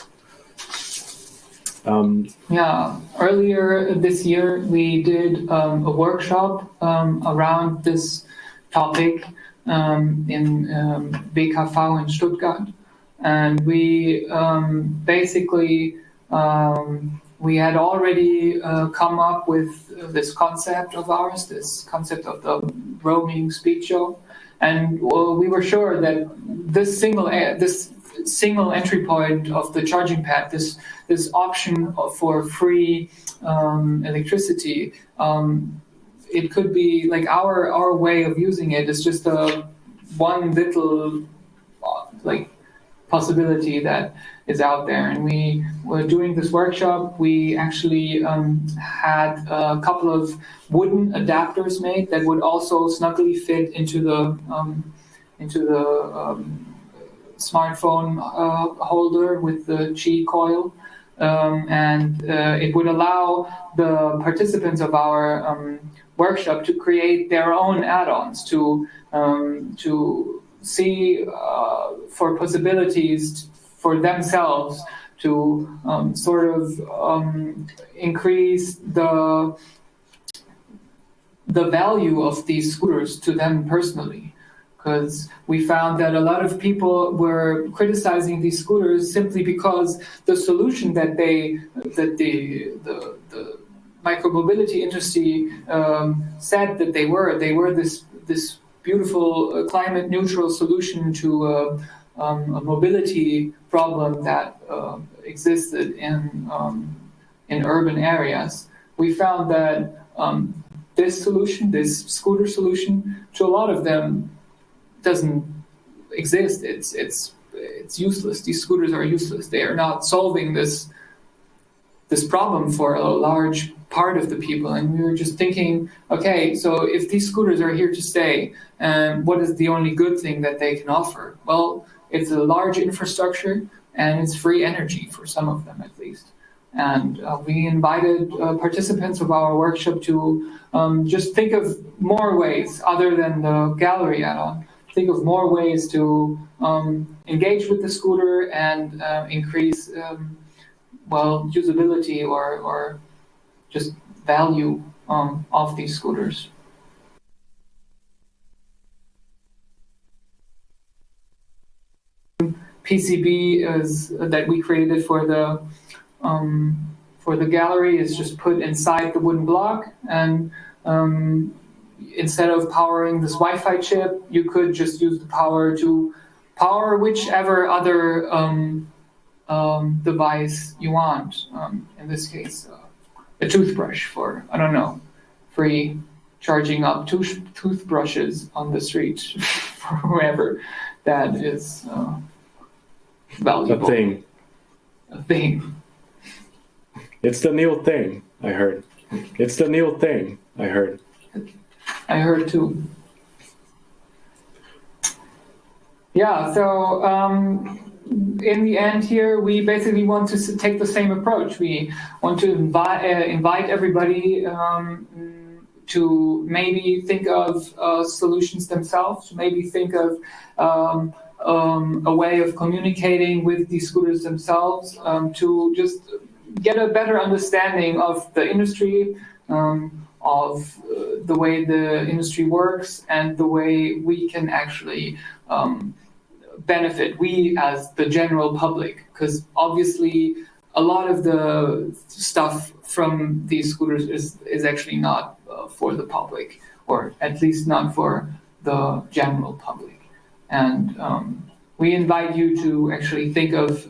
S3: Earlier this year we did a workshop around this topic in BKV in Stuttgart, and we basically we had already come up with this concept of ours, this concept of the roaming speed show, and we were sure that this single entry point of the charging pad, this option for free electricity. It could be like our way of using it is just one little like possibility that is out there. And we were doing this workshop. We actually had a couple of wooden adapters made that would also snugly fit into the smartphone holder with the Qi coil. And it would allow the participants of our workshop to create their own add-ons, to see for possibilities for themselves to increase the value of these scooters to them personally. Because we found that a lot of people were criticizing these scooters simply because the solution that the micromobility industry said that they were this beautiful climate neutral solution to a mobility problem that existed in urban areas. We found that this solution, this scooter solution, to a lot of them doesn't exist. It's useless. These scooters are useless. They are not solving this problem for a large part of the people. And we were just thinking, okay, so if these scooters are here to stay, what is the only good thing that they can offer? Well, it's a large infrastructure and it's free energy for some of them at least. And we invited participants of our workshop to just think of more ways other than the gallery add-on. Think of more ways to engage with the scooter and increase usability or just value of these scooters. PCB is that we created for the gallery is just put inside the wooden block, and instead of powering this Wi-Fi chip, you could just use the power to power whichever other device you want. In this case, a toothbrush for, I don't know, free charging up toothbrushes on the street for whoever that is valuable. A thing.
S2: It's the new thing, I heard. It's the new thing, I heard.
S3: I heard too. Yeah, so in the end here, we basically want to take the same approach. We want to invite everybody to maybe think of solutions themselves, maybe think of a way of communicating with these scooters themselves, to just get a better understanding of the industry, of the way the industry works, and the way we can actually benefit, we as the general public, because obviously a lot of the stuff from these scooters is actually not for the public, or at least not for the general public. And we invite you to actually think of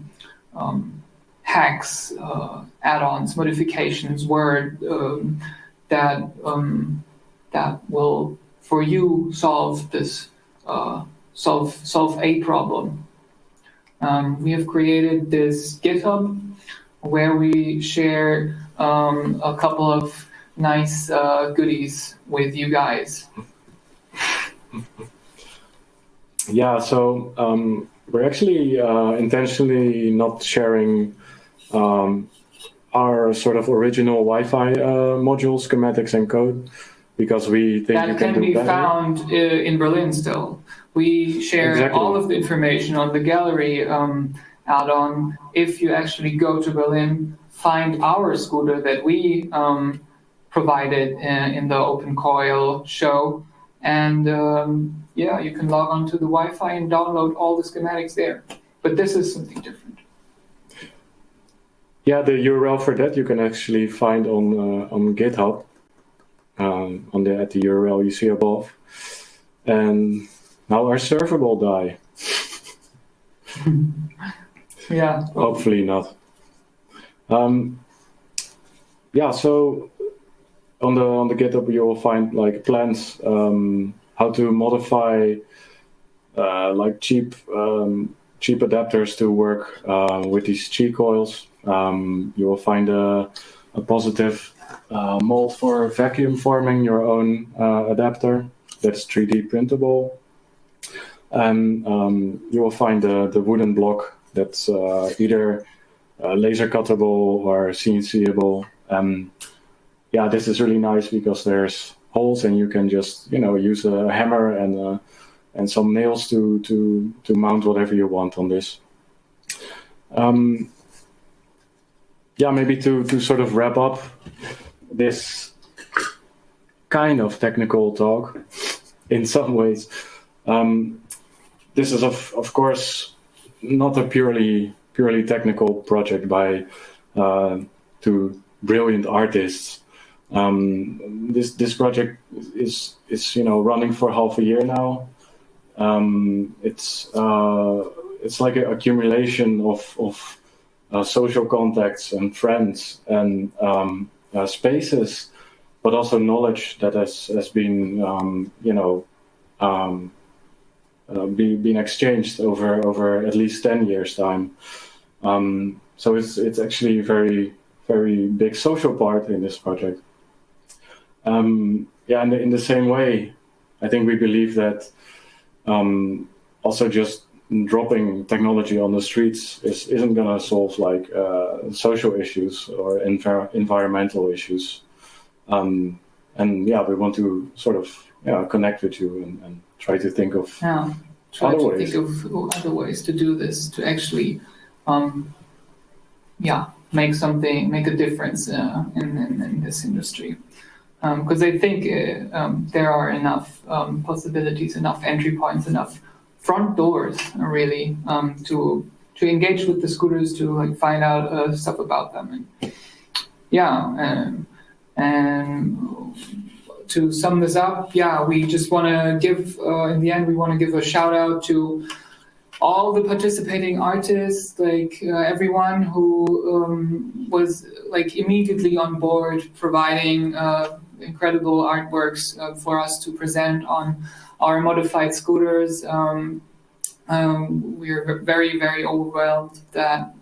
S3: hacks, add-ons, modifications, that will, for you, solve this solve a problem. We have created this GitHub where we share a couple of nice goodies with you guys.
S2: Yeah, so we're actually intentionally not sharing our sort of original Wi-Fi module schematics and code, because we think
S3: that
S2: you can
S3: can
S2: do
S3: be
S2: better.
S3: Found in Berlin still. We share
S2: Exactly.
S3: all of the information on the gallery add-on. If you actually go to Berlin, find our scooter that we provided in the Open Coil show, and yeah, you can log on to the Wi-Fi and download all the schematics there. But this is something different.
S2: Yeah, the URL for that you can actually find on GitHub, at the URL you see above. And now our server will die.
S3: Yeah.
S2: Hopefully not. So on the GitHub you will find like plans how to modify like cheap adapters to work with these Qi coils. You will find a positive mold for vacuum forming your own adapter that's 3D printable. And you will find the wooden block that's either laser cuttable or CNCable. This is really nice because there's holes and you can just use a hammer and some nails to mount whatever you want on this. Maybe to sort of wrap up this kind of technical talk in some ways. This is of course not a purely technical project by two brilliant artists. This project is running for half a year now. It's like an accumulation of social contacts and friends and spaces, but also knowledge that has been been exchanged over at least 10 years time. So it's actually a very, very big social part in this project. In the same way, I think we believe that also just dropping technology on the streets isn't going to solve like social issues or environmental issues. We want to sort of connect with you and try to think of
S3: other ways to do this, to actually make a difference in this industry. Because I think there are enough possibilities, enough entry points, enough front doors, really, to engage with the scooters, to like find out stuff about them, and to sum this up, we just want to give in the end we want to give a shout out to all the participating artists, like everyone who was like immediately on board, providing incredible artworks for us to present on our modified scooters. We're very, very overwhelmed that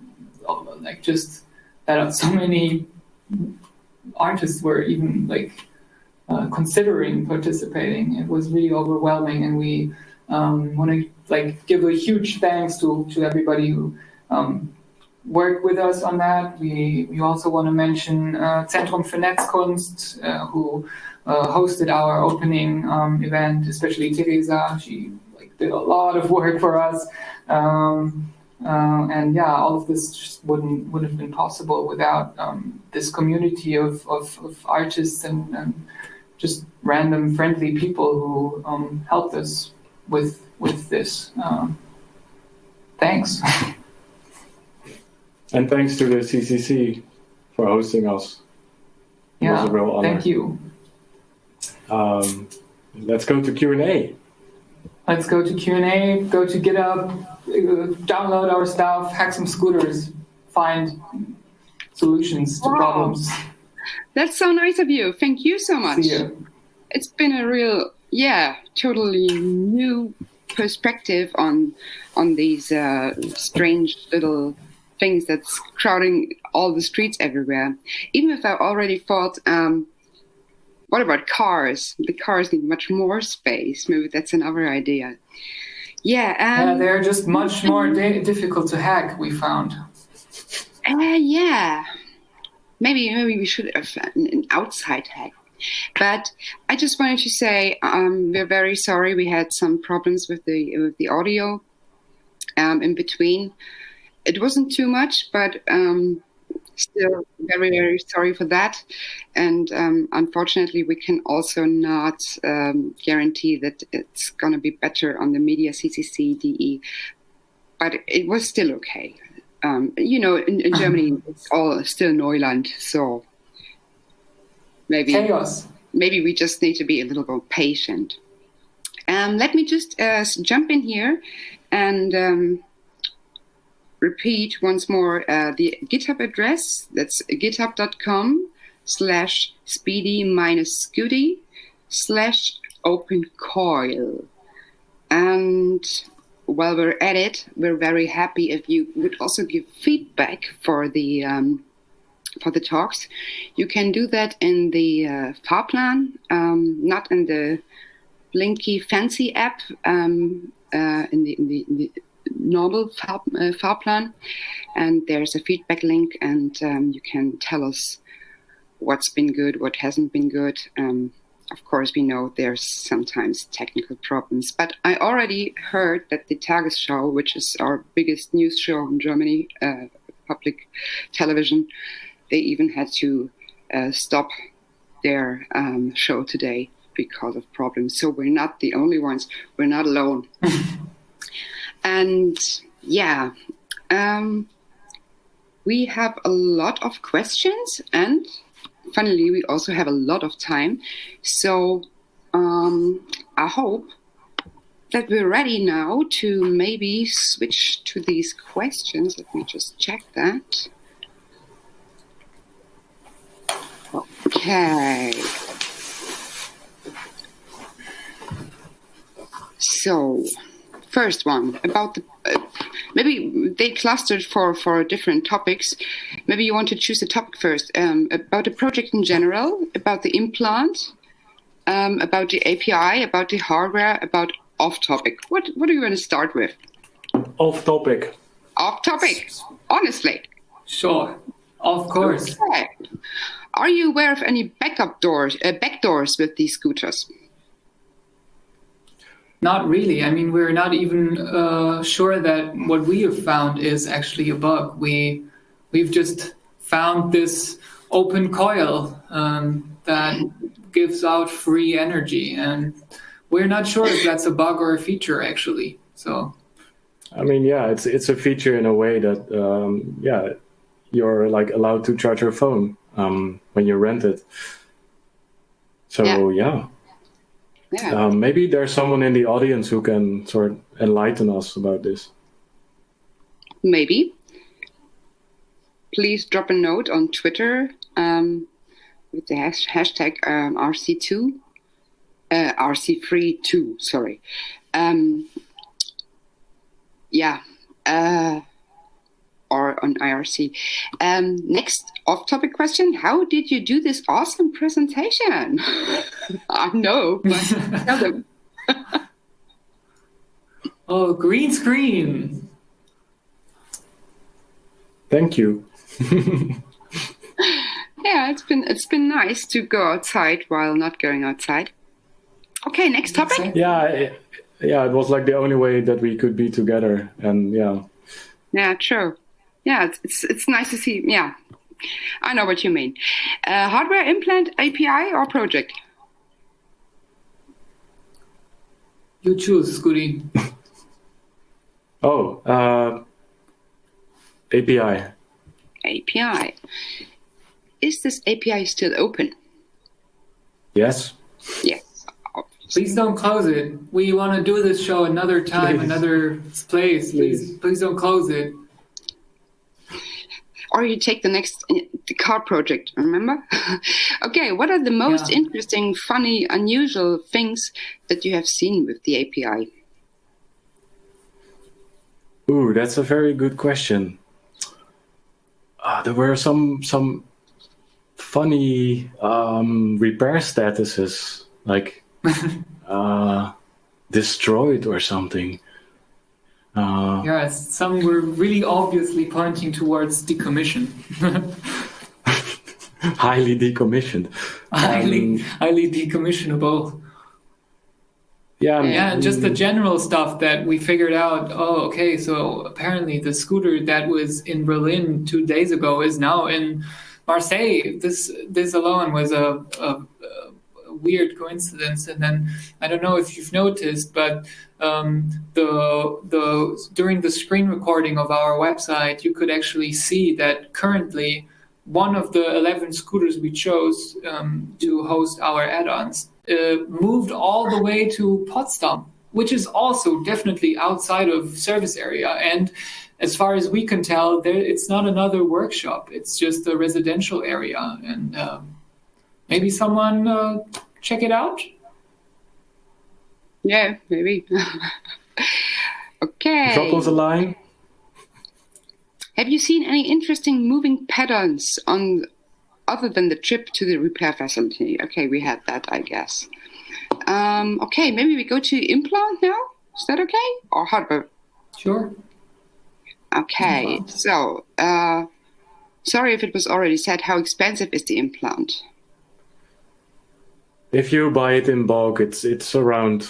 S3: so many artists were even considering participating. It was really overwhelming, and we want to give a huge thanks to everybody who worked with us on that. We also want to mention Zentrum für Netzkunst, who hosted our opening event, especially Teresa. She did a lot of work for us. All of this just wouldn't have been possible without this community of artists and just random friendly people who helped us with this. Thanks.
S2: And thanks to the CCC for hosting us. It was a real honor.
S3: Thank you.
S2: Let's go to Q&A.
S3: Let's go to Q&A, go to GitHub, download our stuff, hack some scooters, find solutions to problems.
S1: That's so nice of you. Thank you so much.
S3: See you.
S1: It's been a real, totally new perspective on these strange little things that's crowding all the streets everywhere. Even if I already thought, what about cars? The cars need much more space. Maybe that's another idea.
S3: They're just much more difficult to hack, we found.
S1: Maybe we should have an outside hack. But I just wanted to say we're very sorry. We had some problems with the audio in between. It wasn't too much, but still very, very sorry for that. And unfortunately, we can also not guarantee that it's going to be better on the Media CCC DE. But it was still okay. In Germany, it's all still Neuland, so maybe
S3: chaos.
S1: Maybe we just need to be a little more patient. Let me just jump in here and repeat once more the GitHub address. That's github.com/speedy-scooty/opencoil. And while we're at it, we're very happy if you would also give feedback for the talks. You can do that in the Fahrplan, not in the Blinky fancy app, in the normal Fahrplan. And there's a feedback link, and you can tell us what's been good, what hasn't been good. Of course, we know there's sometimes technical problems, but I already heard that the Tagesschau, which is our biggest news show in Germany, public television, they even had to stop their show today because of problems. So we're not the only ones. We're not alone. And yeah, we have a lot of questions, and funnily, we also have a lot of time. So I hope that we're ready now to maybe switch to these questions. Let me just check that. Okay. So, first one about the maybe they clustered for different topics. Maybe you want to choose a topic first, about the project in general, about the implant, about the API, about the hardware, about off topic. What do you want to start with?
S2: Off topic.
S1: Off topic, honestly.
S3: Sure, of course.
S1: Okay. Are you aware of any backdoors with these scooters?
S3: Not really. I mean, we're not even sure that what we have found is actually a bug. We've just found this open coil that gives out free energy, and we're not sure if that's a bug or a feature actually. So,
S2: I mean, yeah, it's a feature in a way that you're like allowed to charge your phone when you rent it. So yeah. Maybe there's someone in the audience who can sort of enlighten us about this.
S1: Maybe. Please drop a note on Twitter with the hashtag RC2, RC3-2, sorry. Or on IRC. Next off-topic question: how did you do this awesome presentation? I know, but tell them.
S3: Oh, green screen.
S2: Thank you.
S1: Yeah, it's been nice to go outside while not going outside. Okay, next topic.
S2: Yeah, it was like the only way that we could be together, and yeah.
S1: Yeah, true. Yeah, it's nice to see. Yeah, I know what you mean. Hardware, implant, API, or project?
S3: You choose, Scooty.
S2: API.
S1: API. Is this API still open?
S2: Yes.
S1: Yes.
S3: Please don't close it. We want to do this show another time,
S2: Please.
S3: another place. Please don't close it.
S1: Or you take the car project, remember? Okay, what are the most interesting, funny, unusual things that you have seen with the API?
S2: Ooh, that's a very good question. There were some funny repair statuses, like destroyed or something.
S3: Yes, some were really obviously pointing towards decommission.
S2: Highly decommissioned.
S3: Highly decommissionable.
S2: Yeah,
S3: and just the general stuff that we figured out. Oh, okay, so apparently the scooter that was in Berlin 2 days ago is now in Marseille. This alone was a weird coincidence. And then I don't know if you've noticed, but during the screen recording of our website, you could actually see that currently one of the 11 scooters we chose to host our add-ons moved all the way to Potsdam. which is also definitely outside of service area. And as far as we can tell, it's not another workshop. It's just a residential area. And maybe someone check it out.
S1: Yeah, maybe. Okay.
S2: Drop us a line.
S1: Have you seen any interesting moving patterns other than the trip to the repair facility? Okay, we had that, I guess. Okay, maybe we go to implant now. Is that okay? Or hardware?
S3: Sure.
S1: Okay, so sorry if it was already said. How expensive is the implant?
S2: If you buy it in bulk, it's around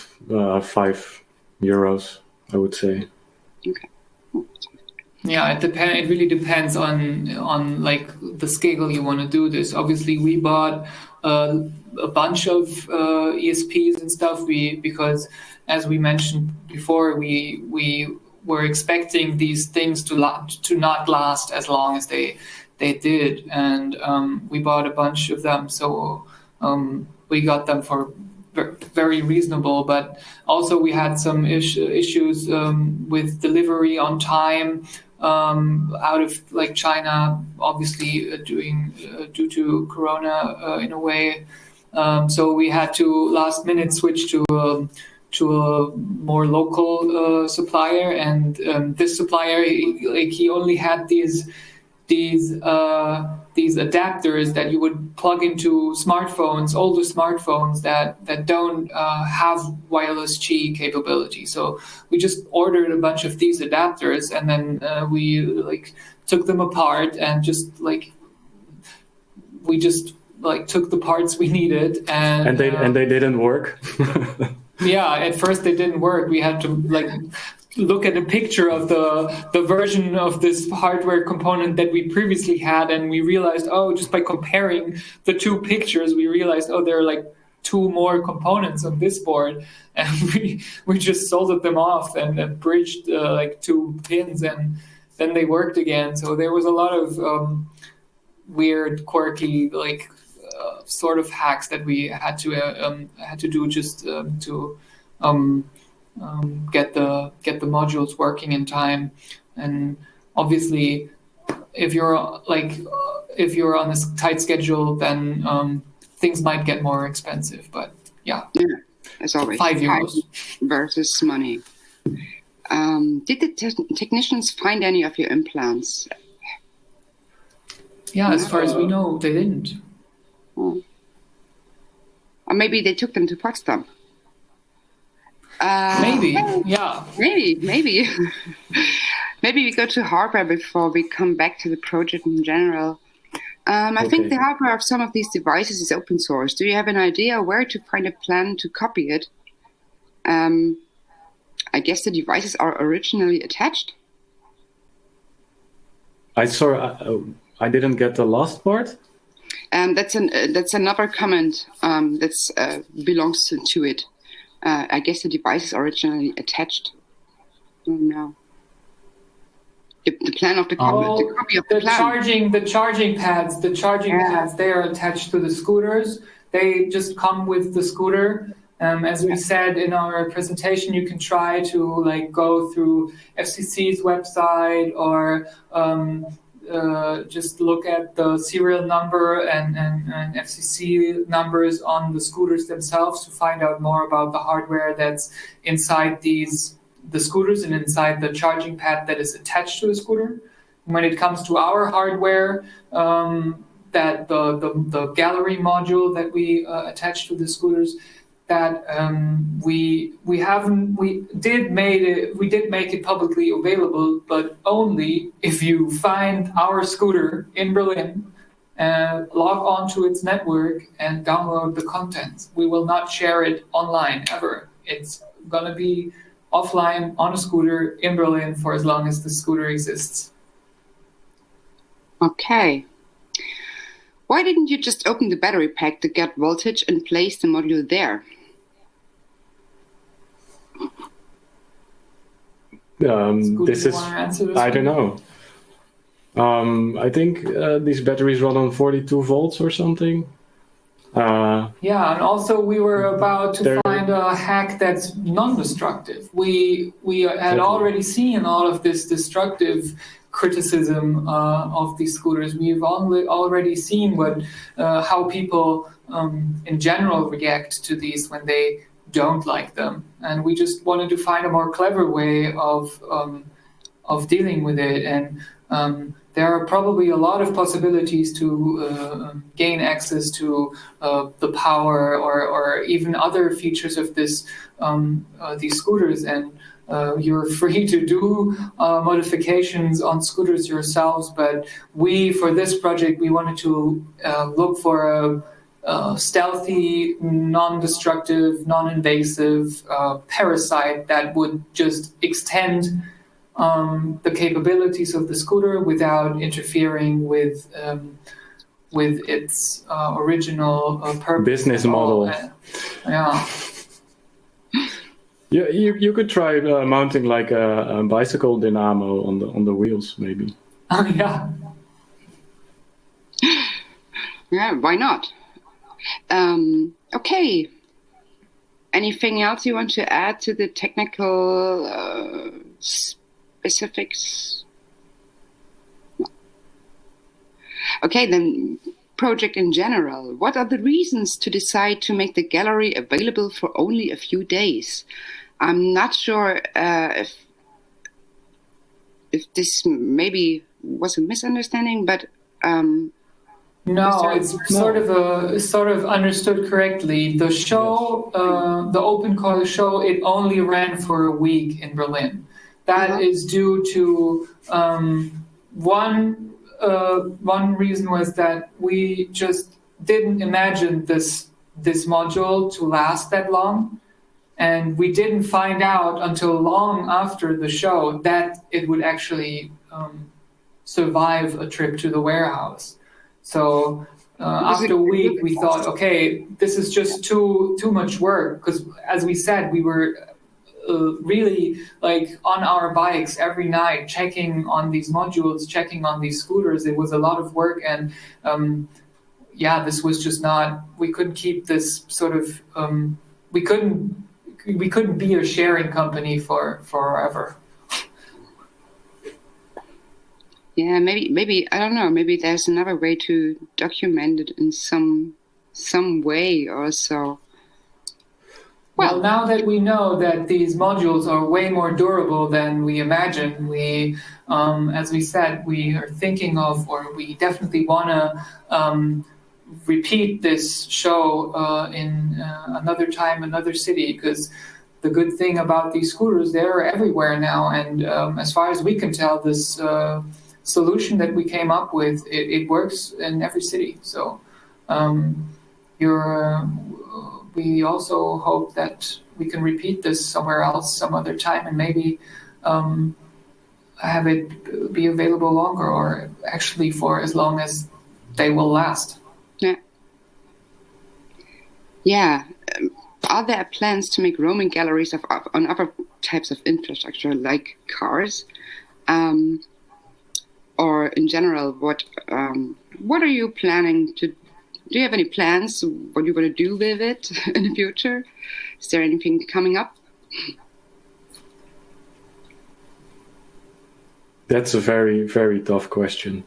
S2: €5, I would say.
S1: Okay.
S3: Yeah, it really depends on like the scale you want to do this. Obviously, we bought a bunch of ESPs and stuff. Because, as we mentioned before, we were expecting these things to not last as long as they did, and we bought a bunch of them. So we got them for very reasonable, but also we had some issues with delivery on time out of like China, obviously due to Corona in a way. So we had to last minute switch to a more local supplier, and this supplier he only had these adapters that you would plug into smartphones, older smartphones that don't have wireless Qi capability. So we just ordered a bunch of these adapters, and then we like took them apart and just took the parts we needed, and
S2: they didn't work.
S3: Yeah, at first they didn't work. We had to look at a picture of the version of this hardware component that we previously had, and we realized, just by comparing the two pictures, we realized, there are like two more components on this board, and we just soldered them off and bridged two pins, and then they worked again. So there was a lot of weird, quirky, sort of hacks that we had to do just to get the modules working in time. And obviously, if you're on this tight schedule, then things might get more expensive. But yeah,
S1: as always,
S3: €5
S1: versus money. Did the technicians find any of your implants?
S3: Yeah, as far as we know, they didn't.
S1: Or maybe they took them to Potsdam.
S3: Maybe, yeah.
S1: Maybe. Maybe we go to hardware before we come back to the project in general. I think the hardware of some of these devices is open source. Do you have an idea where to find a plan to copy it? I guess the devices are originally attached.
S2: I didn't get the last part.
S1: That's another comment that belongs to it. I guess the device is originally attached. I don't know. The plan of the copy of the plan.
S3: The charging pads, they are attached to the scooters. They just come with the scooter. As we said in our presentation, you can try to go through FCC's website or just look at the serial number and FCC numbers on the scooters themselves to find out more about the hardware that's inside the scooters and inside the charging pad that is attached to the scooter. When it comes to our hardware, that the gallery module that we attach to the scooters, that we did make it publicly available, but only if you find our scooter in Berlin and log on to its network and download the content. We will not share it online ever. It's gonna be offline on a scooter in Berlin for as long as the scooter exists.
S1: Okay. Why didn't you just open the battery pack to get voltage and place the module there?
S2: I don't know. I think these batteries run on 42 volts or something.
S3: Yeah, and also we were about to find a hack that's non-destructive. We had already seen all of this destructive criticism of these scooters. We've already seen how people in general react to these when they don't like them, and we just wanted to find a more clever way of dealing with it. And there are probably a lot of possibilities to gain access to the power or even other features of these scooters. And you're free to do modifications on scooters yourselves. But for this project, we wanted to look for a stealthy, non-destructive, non-invasive parasite that would just extend the capabilities of the scooter without interfering with its original purpose.
S2: Business model.
S3: Yeah.
S2: You could try mounting like a bicycle dynamo on the wheels, maybe.
S3: Oh yeah.
S1: Yeah, why not? Okay. Anything else you want to add to the technical specifics? No. Okay, then project in general. What are the reasons to decide to make the gallery available for only a few days? I'm not sure if this maybe was a misunderstanding, but
S3: no, it's sort of understood correctly. The show, the open call show, it only ran for a week in Berlin. That is due to one reason was that we just didn't imagine this module to last that long, and we didn't find out until long after the show that it would actually survive a trip to the warehouse. So after a week, we thought, okay, this is just too much work, because as we said, we were really like on our bikes every night, checking on these modules, checking on these scooters. It was a lot of work, and this was just not. We couldn't keep this sort of. We couldn't be a sharing company for forever.
S1: Yeah, maybe I don't know. Maybe there's another way to document it in some way or so.
S3: Well, now that we know that these modules are way more durable than we imagined, we, as we said, we are thinking of, or we definitely want to repeat this show in another time, another city, because the good thing about these scooters, they're everywhere now. And as far as we can tell, this solution that we came up with, it works in every city. So we also hope that we can repeat this somewhere else some other time, and maybe have it be available longer, or actually for as long as they will last.
S1: Yeah. Are there plans to make roaming galleries on other types of infrastructure, like cars? Or in general, what are you planning to? Do you have any plans? What you want to do with it in the future? Is there anything coming up?
S2: That's a very, very tough question.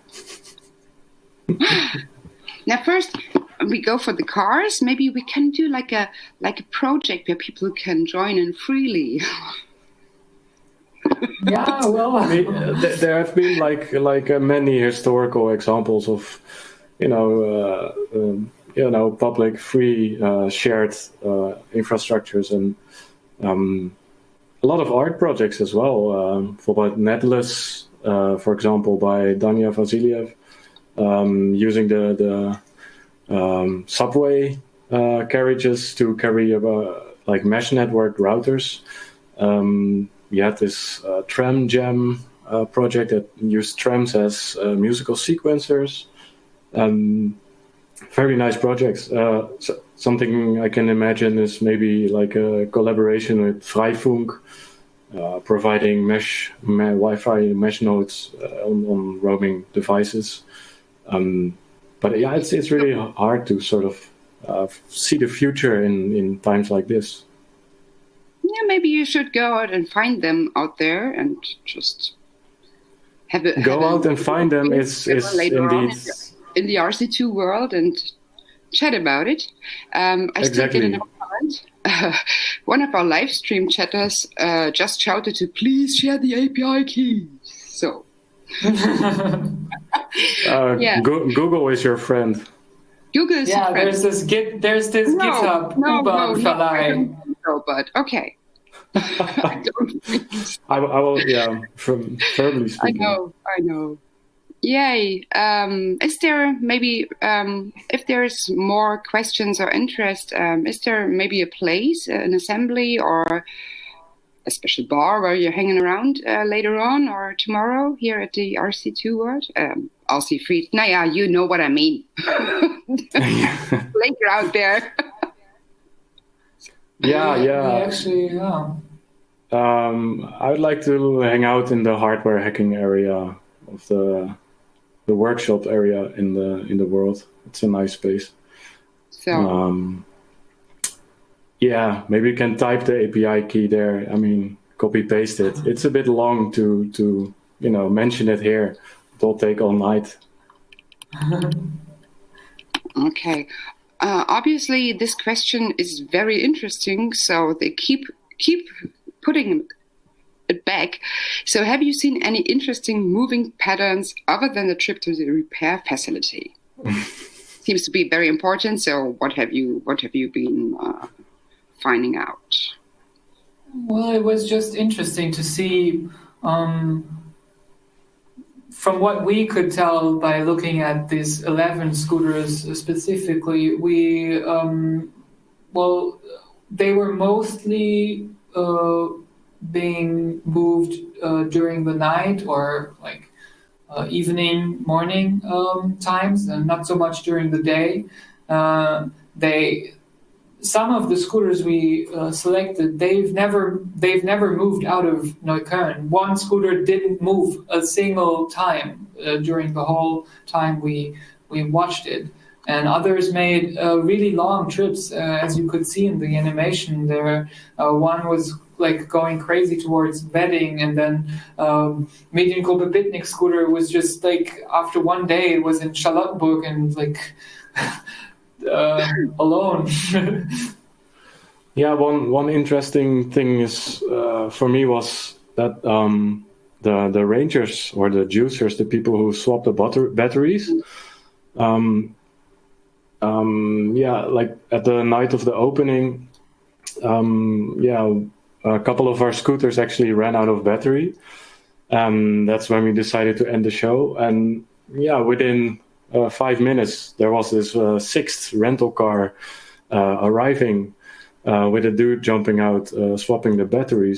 S1: Now, first we go for the cars. Maybe we can do like a project where people can join in freely.
S3: Yeah, well,
S2: I mean, there have been like many historical examples of, public free shared infrastructures, and a lot of art projects as well. For Netless, for example, by Danya Vasiliev, using the subway carriages to carry like mesh network routers. We had this Tram Jam project that used trams as musical sequencers. Very nice projects. Something I can imagine is maybe like a collaboration with Freifunk, providing Wi-Fi mesh nodes on roaming devices. But yeah, it's really hard to sort of see the future in times like this.
S1: Yeah, maybe you should go out and find them out there and just
S2: Go out and find them is
S1: later on
S2: indeed
S1: in the RC2 world and chat about it. I still get
S2: exactly.
S1: an comment. One of our live stream chatters just shouted to please share the API keys. So yeah.
S2: Google is your friend.
S1: Google is your friend.
S3: There's this GitHub Verleih.
S1: No, but okay. I don't think so.
S2: I will, yeah, from verbally speaking.
S1: I know. Yay. Is there maybe, if there's more questions or interest, is there maybe a place, an assembly or a special bar where you're hanging around later on or tomorrow here at the RC2 World? RC Free. Naja, you know what I mean. Later out there.
S3: Yeah. Actually, yeah.
S2: I would like to hang out in the hardware hacking area of the workshop area in the world. It's a nice space.
S1: So
S2: yeah, maybe you can type the API key there. I mean, copy paste it. It's a bit long to mention it here. It'll take all night.
S1: Okay. Obviously, this question is very interesting, so they keep putting it back. So, have you seen any interesting moving patterns other than the trip to the repair facility? Seems to be very important. So, what have you been finding out?
S3: Well, it was just interesting to see. From what we could tell by looking at these 11 scooters specifically, they were mostly being moved during the night or like evening, morning times, and not so much during the day. Some of the scooters we selected, they've never moved out of Neukölln. One scooter didn't move a single time during the whole time we watched it, and others made really long trips, as you could see in the animation. There, one was like going crazy towards Wedding, and then Mediengruppe Bitnik scooter was just like after one day it was in Charlottenburg and like. Alone.
S2: Yeah, one interesting thing is for me was that the rangers or the juicers, the people who swap the batteries, like at the night of the opening, a couple of our scooters actually ran out of battery. That's when we decided to end the show, and within 5 minutes, there was this sixth rental car arriving with a dude jumping out, swapping the batteries.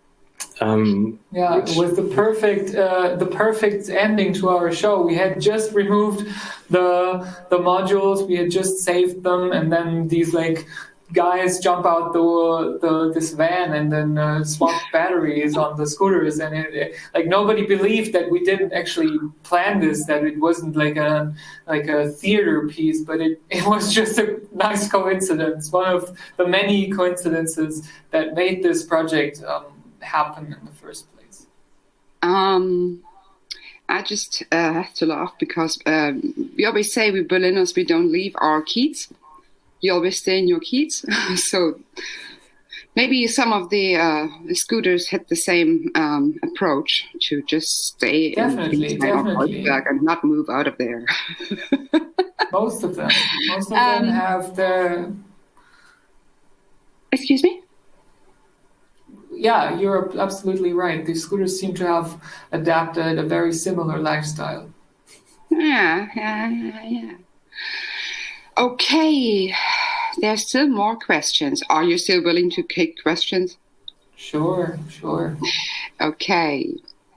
S3: It was the perfect ending to our show. We had just removed the modules, we had just saved them, and then these like guys jump out this van and then swap batteries on the scooters, and it like nobody believed that we didn't actually plan this, that it wasn't like a theater piece, but it was just a nice coincidence, one of the many coincidences that made this project happen in the first place.
S1: I just have to laugh because we always say we Berliners, we don't leave our keys. You always stay in your keys. So maybe some of the scooters had the same approach to just stay
S3: definitely.
S1: and not move out of there.
S3: Most of them have the...
S1: Excuse me?
S3: Yeah, you're absolutely right. These scooters seem to have adapted a very similar lifestyle.
S1: Yeah. Okay, there's still more questions. Are you still willing to take questions?
S3: Sure.
S1: Okay.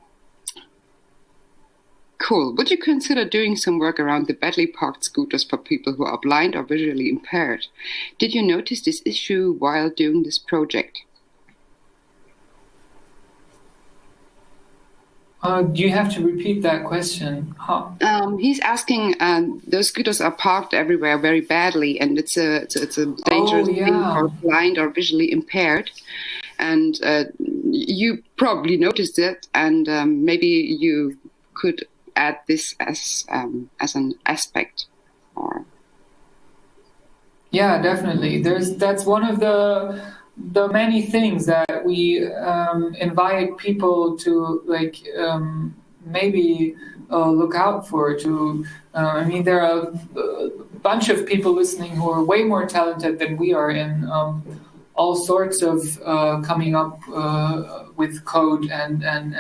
S1: Cool. Would you consider doing some work around the badly parked scooters for people who are blind or visually impaired? Did you notice this issue while doing this project?
S3: You have to repeat that question. Huh.
S1: He's asking, those scooters are parked everywhere very badly, and it's a dangerous thing for blind or visually impaired. And you probably noticed it, and maybe you could add this as an aspect. Or
S3: yeah, definitely. That's one of the many things that we invite people to maybe look out for. I mean, there are a bunch of people listening who are way more talented than we are in all sorts of coming up with code and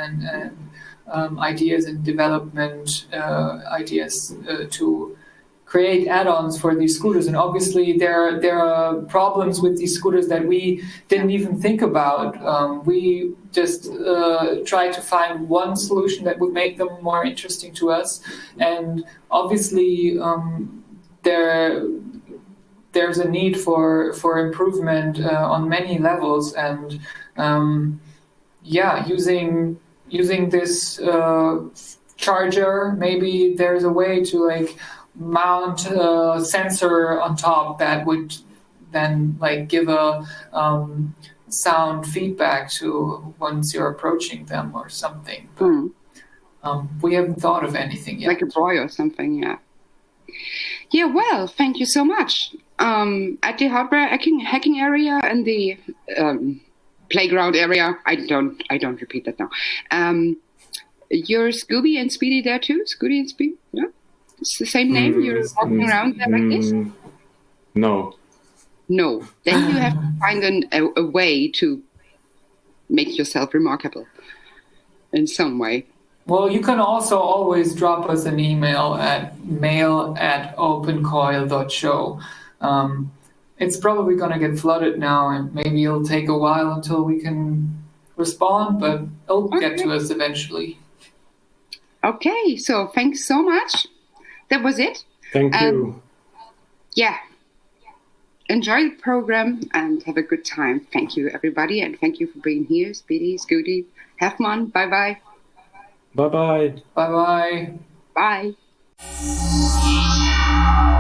S3: ideas and development ideas to create add-ons for these scooters. And obviously there are problems with these scooters that we didn't even think about. We just tried to find one solution that would make them more interesting to us. And obviously there's a need for improvement on many levels. And using this charger, maybe there's a way to mount a sensor on top that would then give a sound feedback to once you're approaching them or something. But, we haven't thought of anything yet.
S1: Like a buoy or something, yeah. Yeah, well, thank you so much. At the hardware hacking area and the playground area, I don't repeat that now. You're Scooby and Speedy there too? Scooby and Speedy? Yeah? It's the same name? You're walking around there like this?
S2: No.
S1: No. Then you have to find a way to make yourself remarkable in some way.
S3: Well, you can also always drop us an email at mail@opencoil.show. It's probably going to get flooded now, and maybe it'll take a while until we can respond, but it'll get to us eventually.
S1: Okay, so thanks so much. That was it.
S2: Thank you.
S1: Yeah. Enjoy the program and have a good time. Thank you, everybody, and thank you for being here. Speedy, Scooty, Hefman, bye-bye.
S2: Bye-bye.
S3: Bye-bye.
S1: Bye.